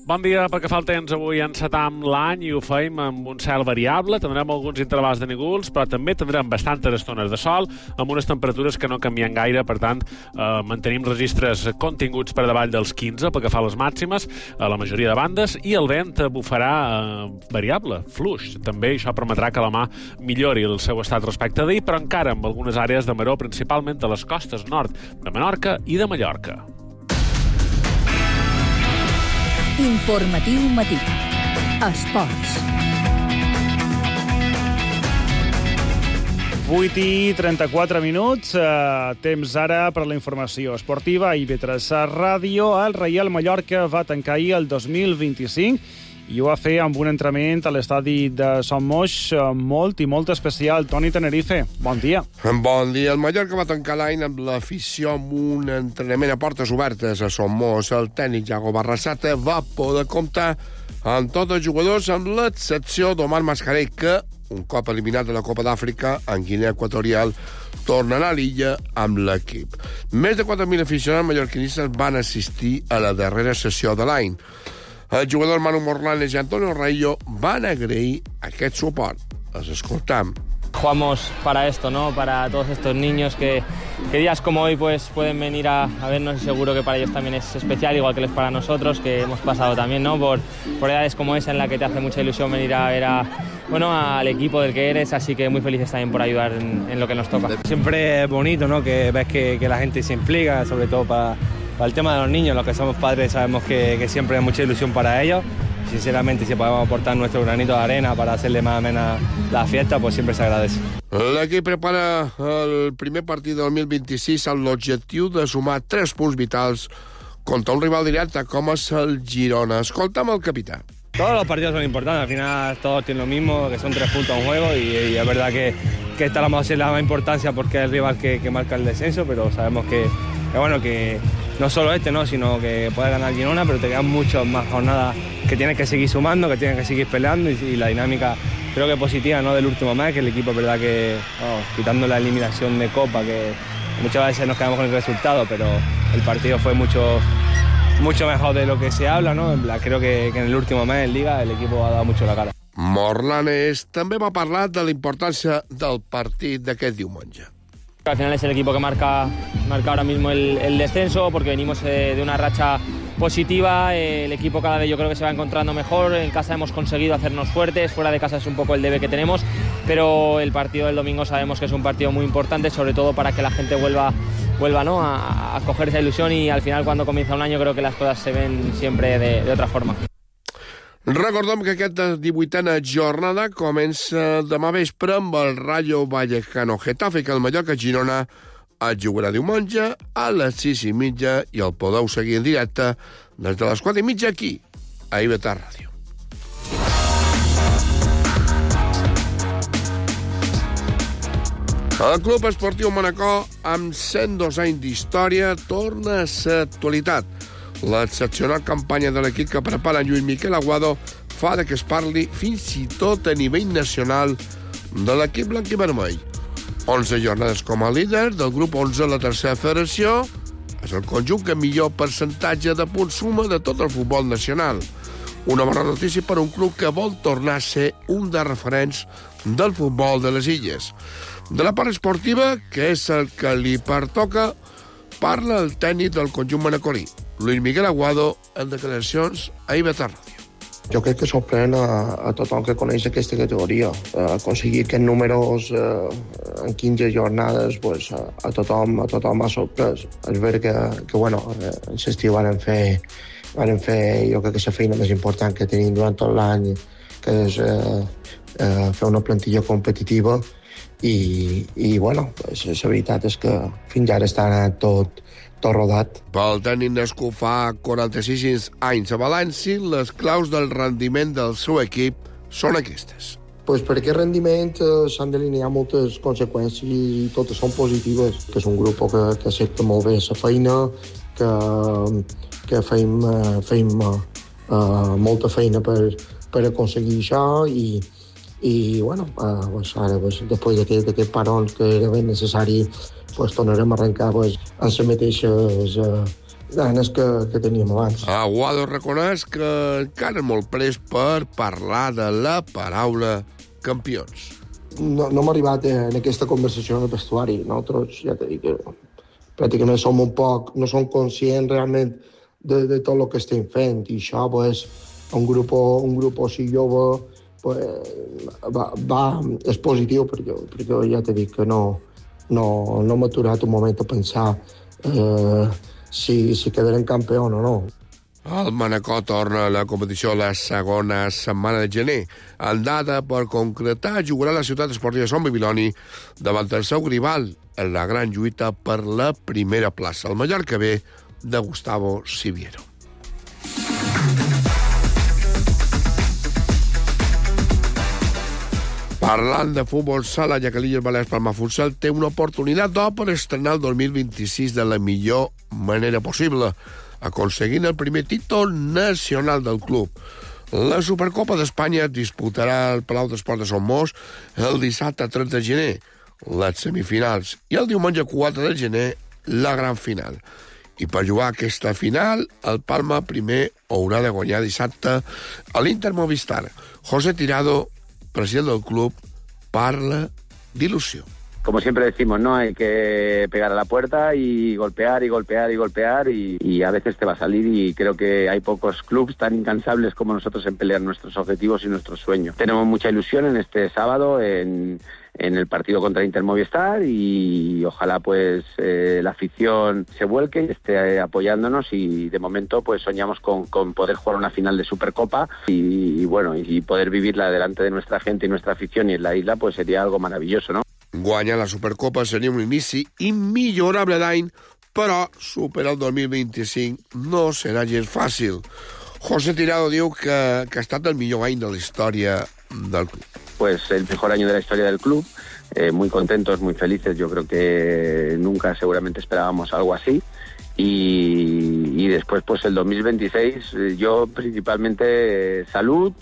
Bon dia. Pel que fa al temps, avui encetam l'any i ho feim amb un cel variable. Tindrem alguns intervals de núvols, però també tindrem bastantes estones de sol, amb unes temperatures que no canvien gaire. Per tant, mantenim registres continguts per davall dels 15 pel que fa a les màximes, a la majoria de bandes, i el vent bufarà variable, fluix. També això permetrà que la mà millori el seu estat respecte d'ahir, però encara amb algunes àrees de maror, principalment a les costes nord de Menorca i de Mallorca. Informatiu matí. Esports. 8:34, temps ara per la informació esportiva. A IB3 Ràdio, el Reial Mallorca va tancar ahir el 2025 i ho va fer amb un entrenament a l'estadi de Son Moix molt i molt especial. Toni Tenerife, bon dia. Bon dia. El Mallorca va tancar l'any amb l'afició amb un entrenament a portes obertes a Son Moix. El tècnic Iago Barrasate va poder comptar amb tots els jugadors, amb l'excepció d'Omar Mascarell, que, un cop eliminat de la Copa d'Àfrica en Guinea Equatorial, tornarà a l'illa amb l'equip. Més de 4.000 aficionats mallorquinistes van assistir a la darrera sessió de l'any. El jugador Manu Morlanes i Antonio Raillo van agrair aquest suport. Els escoltam. Jugamos para esto, ¿no? Para todos estos niños que días como hoy pues pueden venir a vernos, y seguro que para ellos también es especial, igual que es para nosotros, que hemos pasado también, ¿no? Por edades como esa en la que te hace mucha ilusión venir a ver al equipo del que eres, así que muy felices también por ayudar en lo que nos toca. Siempre es bonito, ¿no? Que ves que la gente se implica, sobre todo para el tema de los niños. Los que somos padres sabemos que siempre hay mucha ilusión para ellos. Sinceramente, si podemos aportar nuestro granito de arena para hacerle más amena la fiesta, pues siempre se agradece. L'equip prepara el primer partit del 2026 amb l'objectiu de sumar 3 punts vitals contra un rival directe com és el Girona. Escolta'm el capità. Todos los partidos son importantes, al final todos tienen lo mismo, que son 3 puntos en juego, y es verdad que esta la vamos a ser la más importancia porque es el rival que marca el descenso, pero sabemos que no solo ¿no? Sino que puedes ganar Girona, pero te quedan muchas más jornadas que tienes que seguir sumando, que tienes que seguir peleando, y la dinámica creo que positiva, ¿no? Del último mes, que el equipo es verdad que, quitando la eliminación de Copa, que muchas veces nos quedamos con el resultado, pero el partido fue mucho mejor de lo que se habla, ¿no? Creo que en el último mes en Liga el equipo ha dado mucho la cara. Morlanes també va parlar de la importància del partit d'aquest diumenge. Al final es el equipo que marca ahora mismo el descenso, porque venimos de una racha positiva. El equipo cada vez yo creo que se va encontrando mejor. En casa hemos conseguido hacernos fuertes, fuera de casa es un poco el debe que tenemos, pero el partido del domingo sabemos que es un partido muy importante, sobre todo para que la gente vuelva ¿no? a coger esa ilusión, y al final cuando comienza un año creo que las cosas se ven siempre de otra forma. Recordem que aquesta 18a jornada comença demà vespre amb el Rayo Vallecano Getafe, que el Mallorca Girona es jugarà diumenge a les 6:30 i el podeu seguir en directe des de les 4:30 aquí, a IB3 Ràdio. El Club Esportiu Manacor, amb 102 anys d'història, torna a ser actualitat. L'excepcional campanya de l'equip que prepara Lluís Miquel Aguado fa que es parli fins i tot a nivell nacional de l'equip blanc i vermell. 11 jornades com a líder del grup 11 a la tercera federació. És el conjunt que millor percentatge de punts suma de tot el futbol nacional. Una bona notícia per un club que vol tornar a ser un dels referents del futbol de les illes. De la part esportiva, que és el que li pertoca, parla el tècnic del conjunt manacorí, Luis Miguel Aguado, en declaracions a IB3 Ràdio. Jo crec que sorprèn a tothom que coneix aquesta categoria. Aconseguir aquests números en 15 jornades pues, a tothom ha sorprès. És ver que bueno, en l'estiu van fer jo crec que la feina més important que tenim durant tot l'any, que és fer una plantilla competitiva, i bueno, pues, la veritat és que fins ara està tot rodat. Pel tècnic nascut fa 46 anys a València, les claus del rendiment del seu equip són aquestes. Pues per aquest rendiment s'han d'alinear moltes conseqüències i totes són positives. Que és un grup que accepta molt bé la feina, que fem molta feina per aconseguir això, i bueno, pues ara pues, després d'aquest parón que era ben necessari, pues tornarem a arrencar pues, amb les mateixes ganes que teníem abans. Aguado reconeix que encara és molt prest per parlar de la paraula campions. No hem arribat en aquesta conversació en el vestuari. Nosaltres, ja t'he dit que pràcticament som no som conscients realment de tot el que estem fent, i això, pues, un grup així jove, pues, és positiu, perquè ja t'he dit que no hem aturat un moment a pensar si quedarem campió o no. El Manacor torna a la competició la segona setmana de gener. En data per concretar, jugarà la ciutat esportiva Sant Babiloni davant el seu rival en la gran lluita per la primera plaça, el Mallorca B de Gustavo Siviero. Parlant de futbol sala, ja que l'Illes Balears Palma Futsal té una oportunitat d'or per estrenar el 2026 de la millor manera possible, aconseguint el primer títol nacional del club. La Supercopa d'Espanya es disputarà al Palau d'Esports de Son Mos el dissabte 30 de gener, les semifinals, i el diumenge 4 de gener la gran final. I per jugar aquesta final, el Palma primer haurà de guanyar dissabte a l'Inter Movistar. José Tirado, president del club, parla d'ilusió. Como siempre decimos, ¿no? Hay que pegar a la puerta y golpear y golpear y golpear y a veces te va a salir, y creo que hay pocos clubes tan incansables como nosotros en pelear nuestros objetivos y nuestros sueños. Tenemos mucha ilusión en este sábado en el partido contra Inter Movistar, y ojalá pues la afición se vuelque y esté apoyándonos, y de momento pues soñamos con poder jugar una final de Supercopa y bueno, y poder vivirla delante de nuestra gente y nuestra afición y en la isla, pues sería algo maravilloso, ¿no? Guanyar la Supercopa seria un inici immillorable d'any, però superar el 2025 no serà gens fàcil. José Tirado diu que ha estat el millor any de la història del club. Pues el mejor año de la historia del club, muy contentos, muy felices. Yo creo que nunca seguramente esperábamos algo así. Y después, pues el 2026, yo principalmente salud,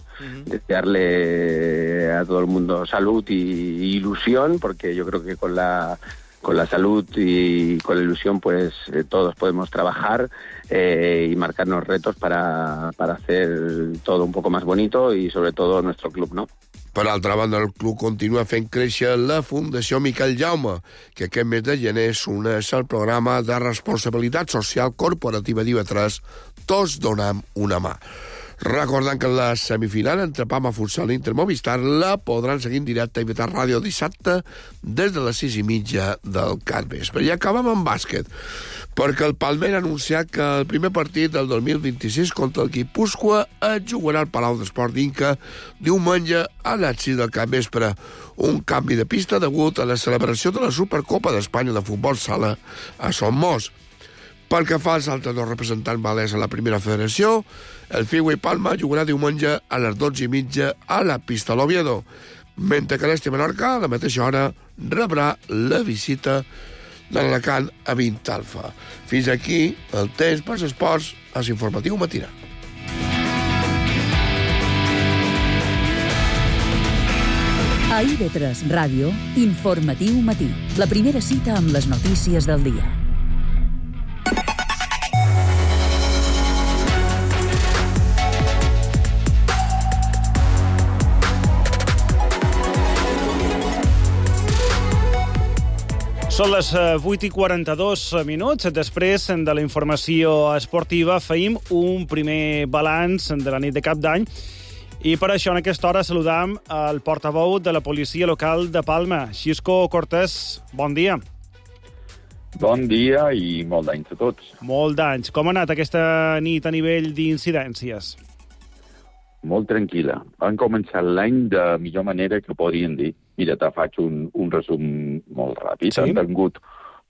desearle a todo el mundo salud y ilusión, porque yo creo que con la salud y con la ilusión, pues todos podemos trabajar y marcarnos retos para hacer todo un poco más bonito, y sobre todo nuestro club, ¿no? Per altra banda, el club continua fent créixer la Fundació Miquel Jaume, que aquest mes de gener s'uneix al programa de responsabilitat social corporativa d'IV3, Tots donem una mà. Recordant que la semifinal entre Palma Futsal i Inter Movistar la podran seguir en directe a IV3 Ràdio dissabte des de les 6:30 del capvespre. I acabem amb bàsquet, perquè el Palmer ha anunciat que el primer partit del 2026 contra el Guipúscoa es jugarà al Palau d'Esport d'Inca diumenge a les 6 del capvespre. Un canvi de pista degut a la celebració de la Supercopa d'Espanya de futbol sala a Son Mos. Pel que fa als altres dos representants balears a la primera federació, el Figua i Palma jugarà diumenge a les 12:30 a la pista de l'Oviedo, mentre que l'Esti Menorca a la mateixa hora rebrà la visita de l'Alacant a Vintalfa. Fins aquí el temps pels esports a l'Informatiu Matinal. A IV3 Ràdio, Informatiu Matí. La primera cita amb les notícies del dia. Són les 8:42. Després de la informació esportiva feim un primer balanç de la nit de cap d'any, i per això en aquesta hora saludam el portaveu de la policia local de Palma, Xisco Cortés. Bon dia. Bon dia i molt d'anys a tots. Molt d'anys. Com ha anat aquesta nit a nivell d'incidències? Molt tranquil·la. Han començat l'any de millor manera que podien dir. Mira, te faig un resum molt ràpid. Sí? Han tingut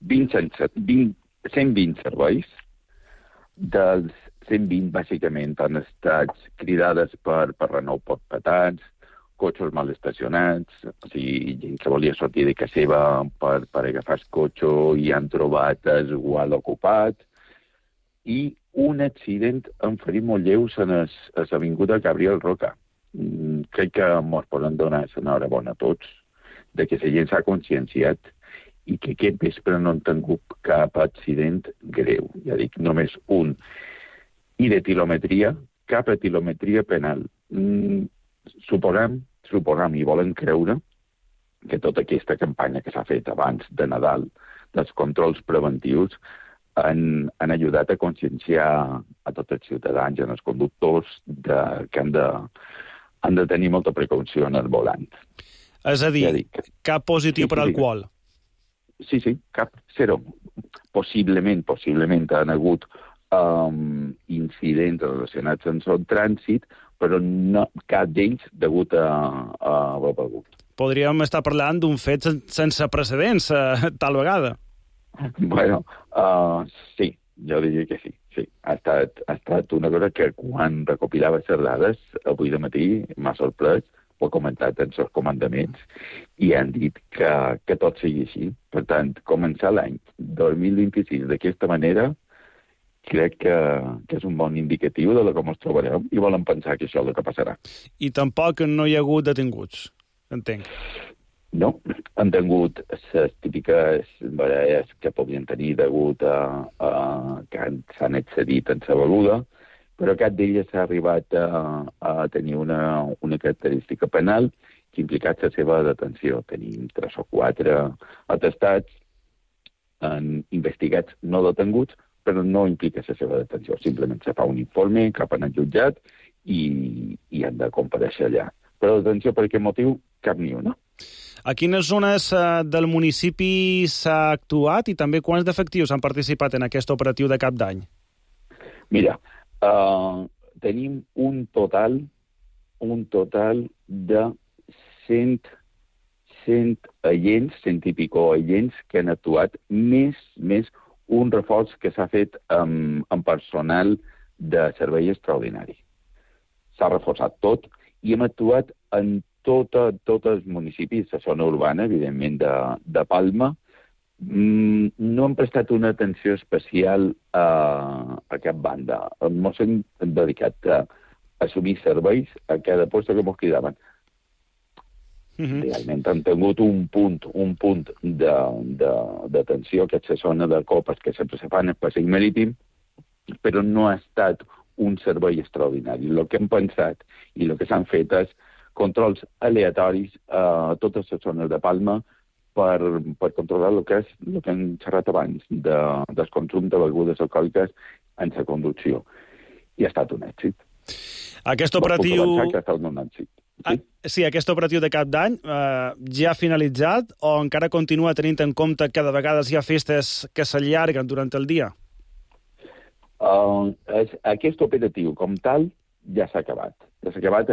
120 serveis. Dels 120, bàsicament, han estat cridades per renou patats, cotxes mal estacionats, o sigui, gent que volia sortir de casa seva per agafar el cotxe i han trobat el gual ocupat. I un accident amb ferits molt lleus a l'avinguda Gabriel Roca. Crec que ens podem donar l'enhorabona a tots de que la gent s'ha conscienciat i que aquest vespre no han tingut cap accident greu. Ja dic, només un. I de tilometria, cap tilometria penal. Suposam i volen creure que tota aquesta campanya que s'ha fet abans de Nadal, dels controls preventius, han ajudat a conscienciar a tots els ciutadans i als conductors que han de tenir molta precaució en el volant. És a dir, ja dic, cap positiu per alcohol. Sí, cap, zero. Possiblement han hagut incidents relacionats amb el trànsit, però no cap d'ells degut a haver begut. Podríem estar parlant d'un fet sense precedents, tal vegada. Bueno, sí, jo diria que sí. Ha estat una cosa que quan recopilava les dades, avui de matí m'ha sorprès, ho he comentat en els comandaments, i han dit que tot sigui així. Per tant, començar l'any 2026 d'aquesta manera crec que és un bon indicatiu de com ens trobarem i volen pensar que això és el que passarà. I tampoc no hi ha hagut detinguts, entenc. No, han tingut les típiques marees que podien tenir degut a que s'han excedit en la beguda, però cap d'elles s'ha arribat a tenir una característica penal que ha implicat la seva detenció. Tenim 3 o 4 atestats investigats no detenguts, però no implica la seva detenció. Simplement se fa un informe cap en el jutjat i han de comparèixer allà. Però detenció per aquest motiu, cap ni una. A quines zones del municipi s'ha actuat i també quants d'efectius han participat en aquest operatiu de cap d'any? Mira, tenim un total de 100 agents, 100 i pico agents que han actuat, més un reforç que s'ha fet amb personal de servei extraordinari. S'ha reforçat tot i hem actuat en tots els municipis, la zona urbana, evidentment, de Palma. No hem prestat una atenció especial a cap banda. Ens hem dedicat a assumir serveis a cada lloc que ens cridaven. Realment han tingut un punt d'atenció, que és la zona de copes que sempre se fan en passeig marítim, però no ha estat un servei extraordinari. El que hem pensat i el que s'han fet és controls aleatoris a totes les zones de Palma per controlar el que hem xerrat abans del consum de begudes alcohòliques en la conducció. I ha estat un èxit. Aquest operatiu... Puc avançar que ha estat un èxit. Sí, aquest operatiu de cap d'any ja ha finalitzat o encara continua tenint en compte que de vegades hi ha festes que s'allarguen durant el dia? Aquest operatiu com tal ja s'ha acabat. Ja s'ha acabat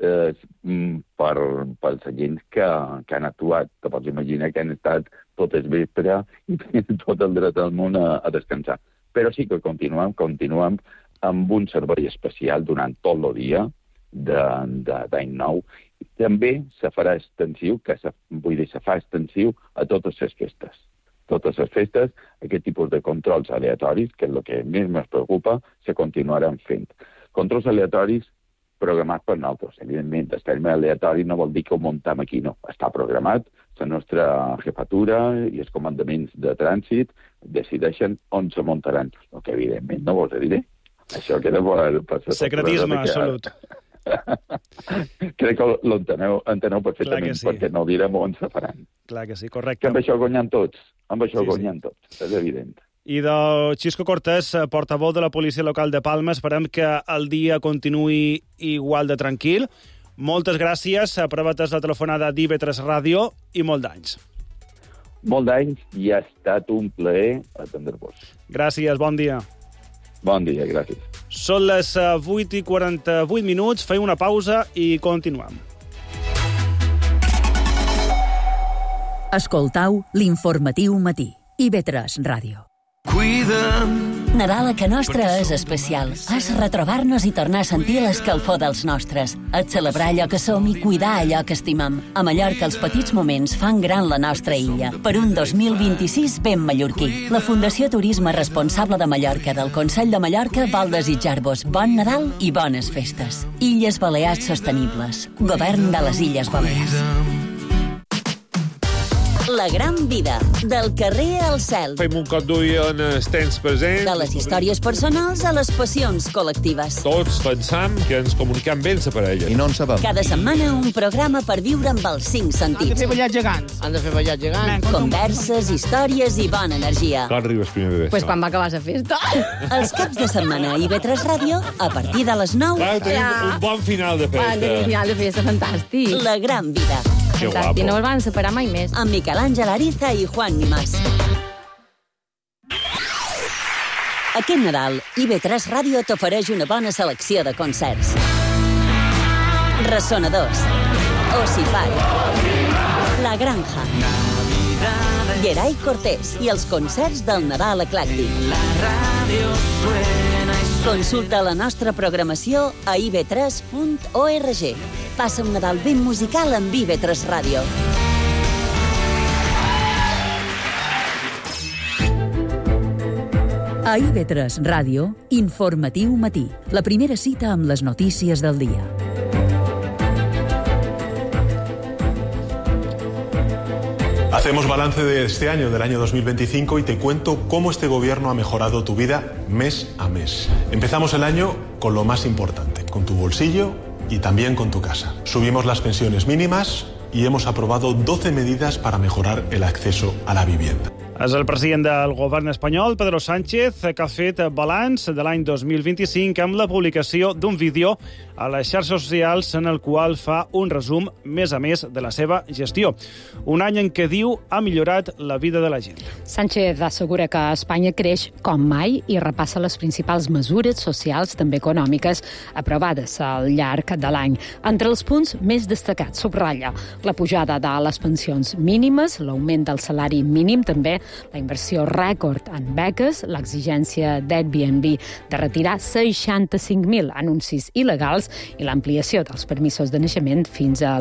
pels agents que han actuat. Te pots imaginar que han estat tot el vespre i tenen tot el dret del món a descansar. Però sí que continuem amb un servei especial durant tot el dia d'any nou. També se farà extensiu, se fa extensiu a totes les festes. Totes les festes, aquest tipus de controls aleatoris, que és el que més ens preocupa, se continuaran fent. Controls aleatoris programats per nosaltres. Evidentment, el terme aleatori no vol dir que ho muntem aquí, no. Està programat, la nostra jefatura i els comandaments de trànsit decideixen on se muntaran. El que, evidentment, no vos diré. Això queda per... Secretisme absolut. Crec que l'enteneu perfectament, sí. Perquè no direm on se faran. Clar que sí, correcte. Que amb això guanyem tots, és evident. I de Xisco Cortés, portaveu de la policia local de Palma, esperem que el dia continuï igual de tranquil. Moltes gràcies per haver atès la telefonada d'IV3 Ràdio i molt d'anys. Molt d'anys i ha estat un plaer atendre-vos. Gràcies, bon dia. Bon dia, gràcies. Són les 8:48, fem una pausa i continuem. Escoltau l'informatiu matí. IV3 Ràdio. Nadal a Ca Nostra és especial. És retrobar-nos i tornar a sentir l'escalfor dels nostres. És celebrar allò que som i cuidar allò que estimem. A Mallorca, els petits moments fan gran la nostra illa. Per un 2026 ben mallorquí. La Fundació Turisme Responsable de Mallorca del Consell de Mallorca vol desitjar-vos bon Nadal i bones festes. Illes Balears Sostenibles. Govern de les Illes Balears. La gran vida, del carrer al cel. Fem un cop d'ull en els temps presents. De les històries personals a les passions col·lectives. Tots pensam que ens comunicam bé amb la parella. I no en sabem. Cada setmana un programa per viure amb els 5 sentits. Han de fer ballar gegants. Han de fer ballar gegants. Converses, històries i bona energia. Quan arribes primer bebè? Pues quan va acabar la festa. Els caps de setmana a IB3 Ràdio, a partir de les 9. Clar, tenim un bon final de festa. Un final de festa fantàstic. La gran vida. Que guapo. Fantàstic, no els van separar mai més. Amb Miquel Àngel Ariza i Juan Nimás. Aquest Nadal, IB3 Ràdio t'ofereix una bona selecció de concerts. Ressonadors, Ossify, La Granja, Geray Cortés i els concerts del Nadal Eclèctic. Consulta la nostra programació a ib3.org. Passa un Nadal ben musical amb IB3 Ràdio. A IB3 Ràdio, Informatiu Matí. La primera cita amb les notícies del dia. Hacemos balance de este año, del año 2025, y te cuento cómo este gobierno ha mejorado tu vida mes a mes. Empezamos el año con lo más importante, con tu bolsillo y también con tu casa. Subimos las pensiones mínimas y hemos aprobado 12 medidas para mejorar el acceso a la vivienda. És el president del govern espanyol, Pedro Sánchez, que ha fet balanç de l'any 2025 amb la publicació d'un vídeo a les xarxes socials en el qual fa un resum, més a més, de la seva gestió. Un any en què diu ha millorat la vida de la gent. Sánchez assegura que Espanya creix com mai i repassa les principals mesures socials, també econòmiques, aprovades al llarg de l'any. Entre els punts més destacats, subratlla la pujada de les pensions mínimes, l'augment del salari mínim, també la inversió rècord en beques, l'exigència d'Airbnb de retirar 65.000 anuncis il·legals i l'ampliació dels permisos de naixement fins a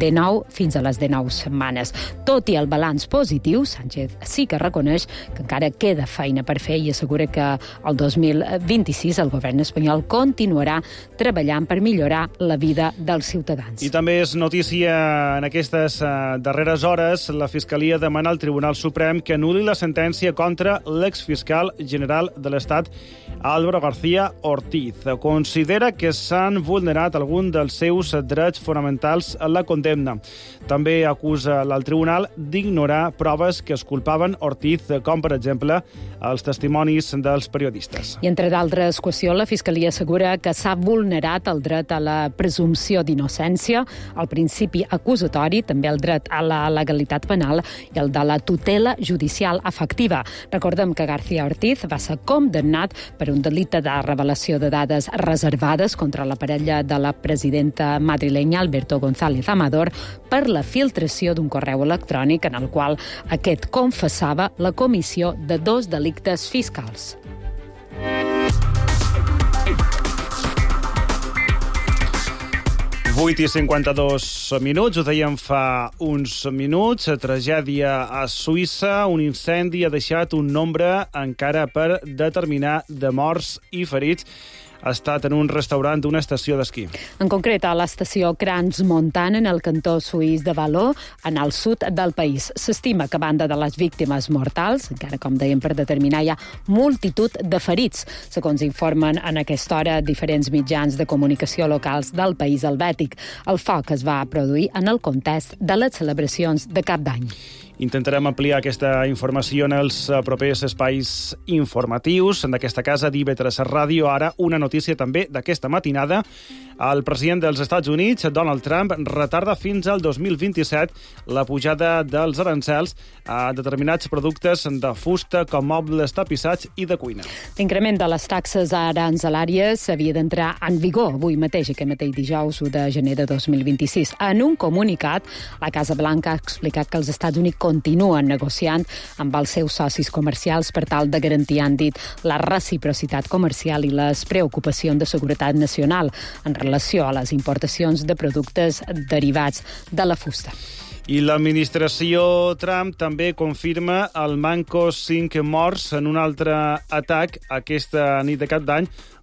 les 19 setmanes. Tot i el balanç positiu, Sánchez sí que reconeix que encara queda feina per fer i assegura que el 2026 el govern espanyol continuarà treballant per millorar la vida dels ciutadans. I també és notícia en aquestes darreres hores, la Fiscalia demana al Tribunal Suprem que anul·li la sentència contra l'exfiscal general de l'Estat, Álvaro García Ortiz. Considera que s'han vulnerat algun dels seus drets fonamentals a la condemna. També acusa al tribunal d'ignorar proves que es culpaven Ortiz, com per exemple els testimonis dels periodistes. I entre d'altres qüestions, la Fiscalia assegura que s'ha vulnerat el dret a la presumpció d'innocència, el principi acusatori, també el dret a la legalitat penal i el de la tutela judicial efectiva. Recordem que García Ortiz va ser condemnat per un delicte de revelació de dades reservades contra la parella de la presidenta madrilenya Alberto González Amador per la filtració d'un correu electrònic en el qual aquest confessava la comissió de 2 delictes fiscals. Vuit i 52 minuts, ho dèiem fa uns minuts, tragèdia a Suïssa, un incendi ha deixat un nombre encara per determinar de morts i ferits. Ha estat en un restaurant d'una estació d'esquí. En concret, a l'estació Crans-Montana, en el cantó suís de Való, en el sud del país. S'estima que a banda de les víctimes mortals, encara com dèiem per determinar, hi ha multitud de ferits, segons informen en aquesta hora diferents mitjans de comunicació locals del país helvètic. El foc es va produir en el context de les celebracions de Cap d'Any. Intentarem ampliar aquesta informació en els propers espais informatius d'aquesta casa d'IB3 Ràdio. Ara, una notícia també d'aquesta matinada. El president dels Estats Units, Donald Trump, retarda fins al 2027 la pujada dels arancels a determinats productes de fusta com mobles tapissats i de cuina. L'increment de les taxes arancelàries havia d'entrar en vigor avui mateix, aquest mateix dijous 1 de gener de 2026. En un comunicat, la Casa Blanca ha explicat que els Estats Units continuen negociant amb els seus socis comercials per tal de garantir, han dit, la reciprocitat comercial i les preocupacions de seguretat nacional en relació a les importacions de productes derivats de la fusta. I l'administració Trump també confirma el manco 5 morts en un altre atac aquesta nit de Cap d'Any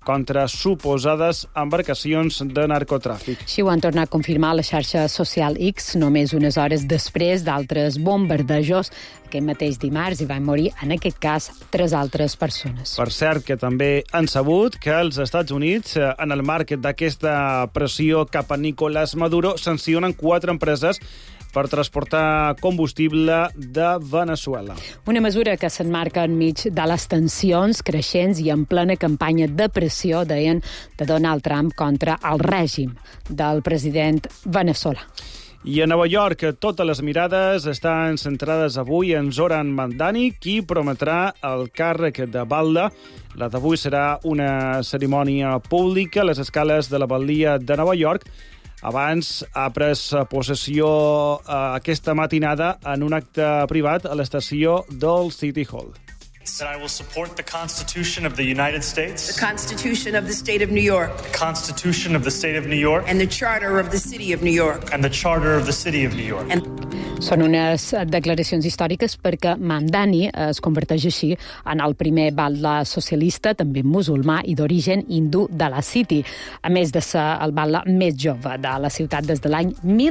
contra suposades embarcacions de narcotràfic. Així ho han tornat a confirmar a la xarxa social X només unes hores després d'altres bombardejos. Aquest mateix dimarts hi van morir, en aquest cas, 3 altres persones. Per cert, que també han sabut que els Estats Units, en el marc d'aquesta pressió cap a Nicolás Maduro, sancionen 4 empreses per transportar combustible de Venezuela. Una mesura que s'enmarca enmig de les tensions creixents i en plena campanya de pressió, deien, de Donald Trump contra el règim del president veneçolà. I a Nova York, totes les mirades estan centrades avui en Zoran Mamdani, qui prometrà el càrrec de balda. La d'avui serà una cerimònia pública a les escales de la Batllia de Nova York. Abans ha pres possessió aquesta matinada en un acte privat a l'estació del City Hall. That I will support the Constitution of the United States, the Constitution of the State of New York, the Constitution of the State of New York, and the Charter of the City of New York, and the Charter of the City of New York. Són unes declaracions històriques perquè Mamdani es converteix així en el primer batlle socialista, també musulmà i d'origen hindú de la City, a més de ser el batlle més jove de la ciutat des de l'any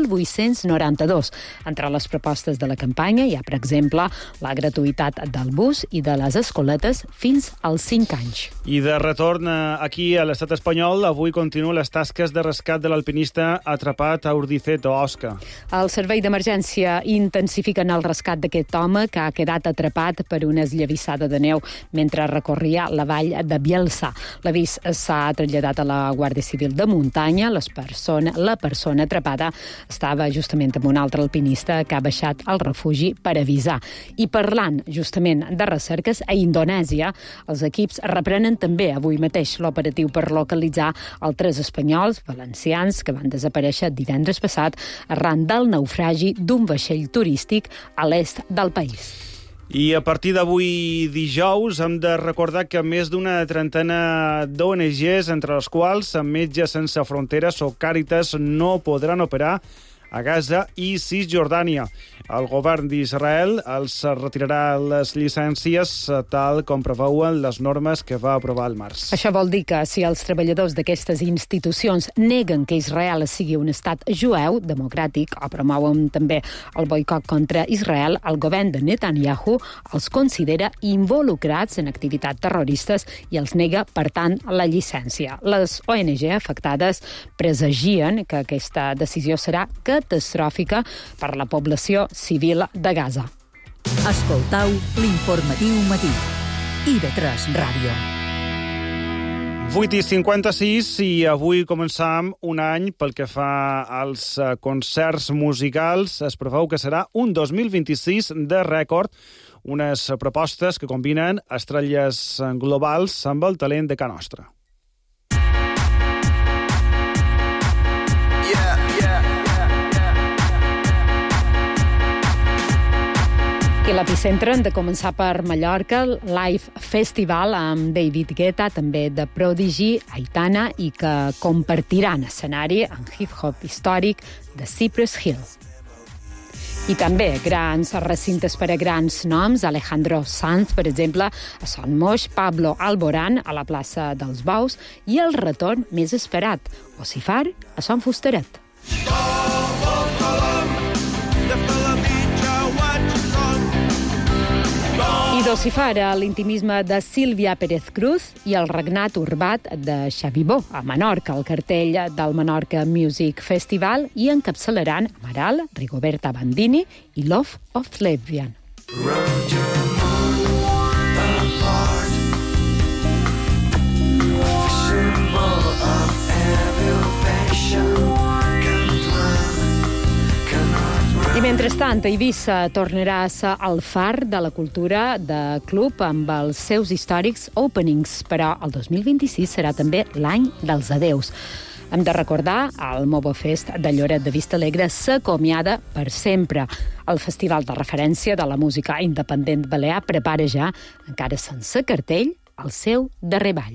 1892. Entre les propostes de la campanya hi ha, per exemple, la gratuïtat del bus i de les escoletes fins als 5 anys. I de retorn aquí a l'estat espanyol, avui continuen les tasques de rescat de l'alpinista atrapat a Ordiceto, Osca. El servei d'emergència intensifiquen el rescat d'aquest home que ha quedat atrapat per una esllavissada de neu mentre recorria la vall de Bielsa. L'avís s'ha traslladat a la Guàrdia Civil de Muntanya. La persona atrapada estava justament amb un altre alpinista que ha baixat al refugi per avisar. I parlant justament de recerques, a Indonèsia els equips reprenen també avui mateix l'operatiu per localitzar els 3 espanyols valencians que van desaparèixer divendres passat arran del naufragi d'un vaixell turístic a l'est del país. I a partir d'avui dijous hem de recordar que més d'una trentena d'ONGs, entre les quals Metges Sense Fronteres o Càritas, no podran operar a Gaza i Cisjordània. El govern d'Israel els retirarà les llicències tal com preveuen les normes que va aprovar al març. Això vol dir que si els treballadors d'aquestes institucions neguen que Israel sigui un estat jueu, democràtic, o promouen també el boicot contra Israel, el govern de Netanyahu els considera involucrats en activitats terroristes i els nega, per tant, la llicència. Les ONG afectades presagien que aquesta decisió serà catastròfica per la població civil de Gaza. Escoltau l'informatiu matí. IB3 Ràdio. 8:56 i avui començam un any pel que fa als concerts musicals. Es preveu que serà un 2026 de rècord, unes propostes que combinen estrelles globals amb el talent de Ca Nostra. I l'epicentre hem de començar per Mallorca, Live Festival amb David Guetta, també de Prodigy, Aitana, i que compartiran escenari en hip-hop històric de Cypress Hill. I també grans recintes per a grans noms, Alejandro Sanz, per exemple, a Son Moix, Pablo Alborán, a la plaça dels Baus, i el retorn més esperat, Ocifar, a Son Fusteret. I d'Ocifar a l'intimisme de Sílvia Pérez Cruz i el regnat urbat de Xavi Bó a Menorca, el cartell del Menorca Music Festival, i encapçalaran Amaral, Rigoberta Bandini i Love of Lesbian. I mentrestant, Eivissa tornarà a ser el far de la cultura de club amb els seus històrics openings, però el 2026 serà també l'any dels adeus. Hem de recordar, el Mobo Fest de Lloret de Vistalegre s'acomiada per sempre. El festival de referència de la música independent balear prepara ja, encara sense cartell, el seu darrer ball.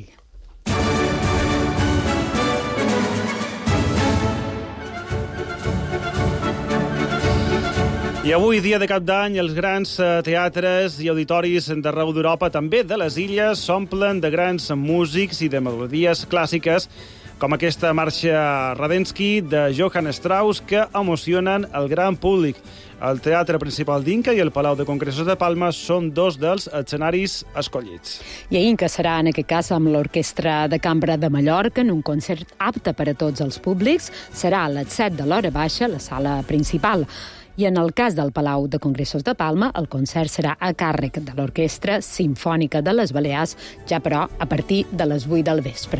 I avui, dia de Cap d'Any, els grans teatres i auditoris d'arreu d'Europa, també de les illes, s'omplen de grans músics i de melodies clàssiques, com aquesta marxa Radetzky de Johann Strauss, que emocionen el gran públic. El Teatre Principal d'Inca i el Palau de Congressos de Palma són dos dels escenaris escollits. I a Inca serà, en aquest cas, amb l'Orquestra de Cambra de Mallorca, en un concert apte per a tots els públics. Serà a les 7 de l'hora baixa, la sala principal. I en el cas del Palau de Congressos de Palma, el concert serà a càrrec de l'Orquestra Simfònica de les Balears, ja però a partir de les 8 del vespre.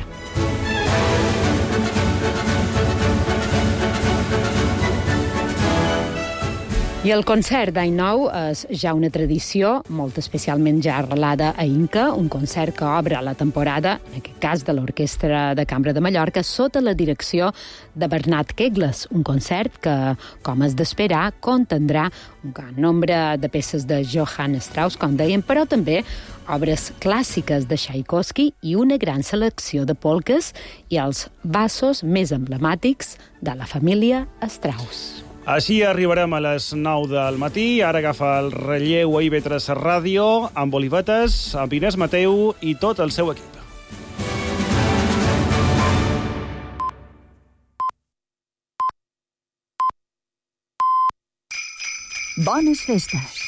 I el concert d'any nou és ja una tradició, molt especialment ja arrelada a Inca, un concert que obre la temporada, en aquest cas de l'Orquestra de Cambra de Mallorca, sota la direcció de Bernat Kegles, un concert que, com és d'esperar, contendrà un gran nombre de peces de Johann Strauss, com deien, però també obres clàssiques de Tchaikovsky i una gran selecció de polques i els bassos més emblemàtics de la família Strauss. Així arribarem a les 9 del matí. Ara agafa el relleu a IB3 Ràdio amb Olivetes, amb Inés Mateu i tot el seu equip. Bones festes.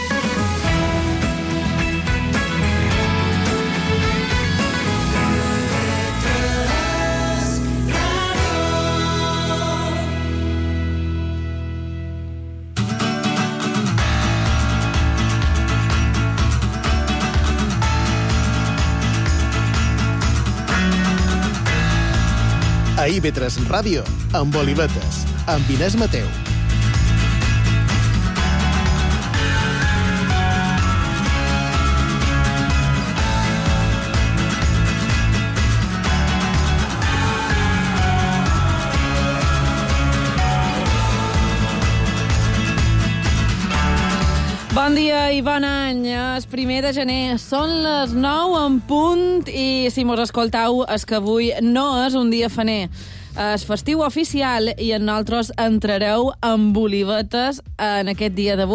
A IB3 Ràdio, amb Olivetes, amb Inés Mateu. Bon dia i bon any. És 1 de gener. Són les 9 en punt i si mos escoltau és que avui no és un dia faner. És festiu oficial i en nosaltres entrareu amb Olivetes en aquest dia d'avui.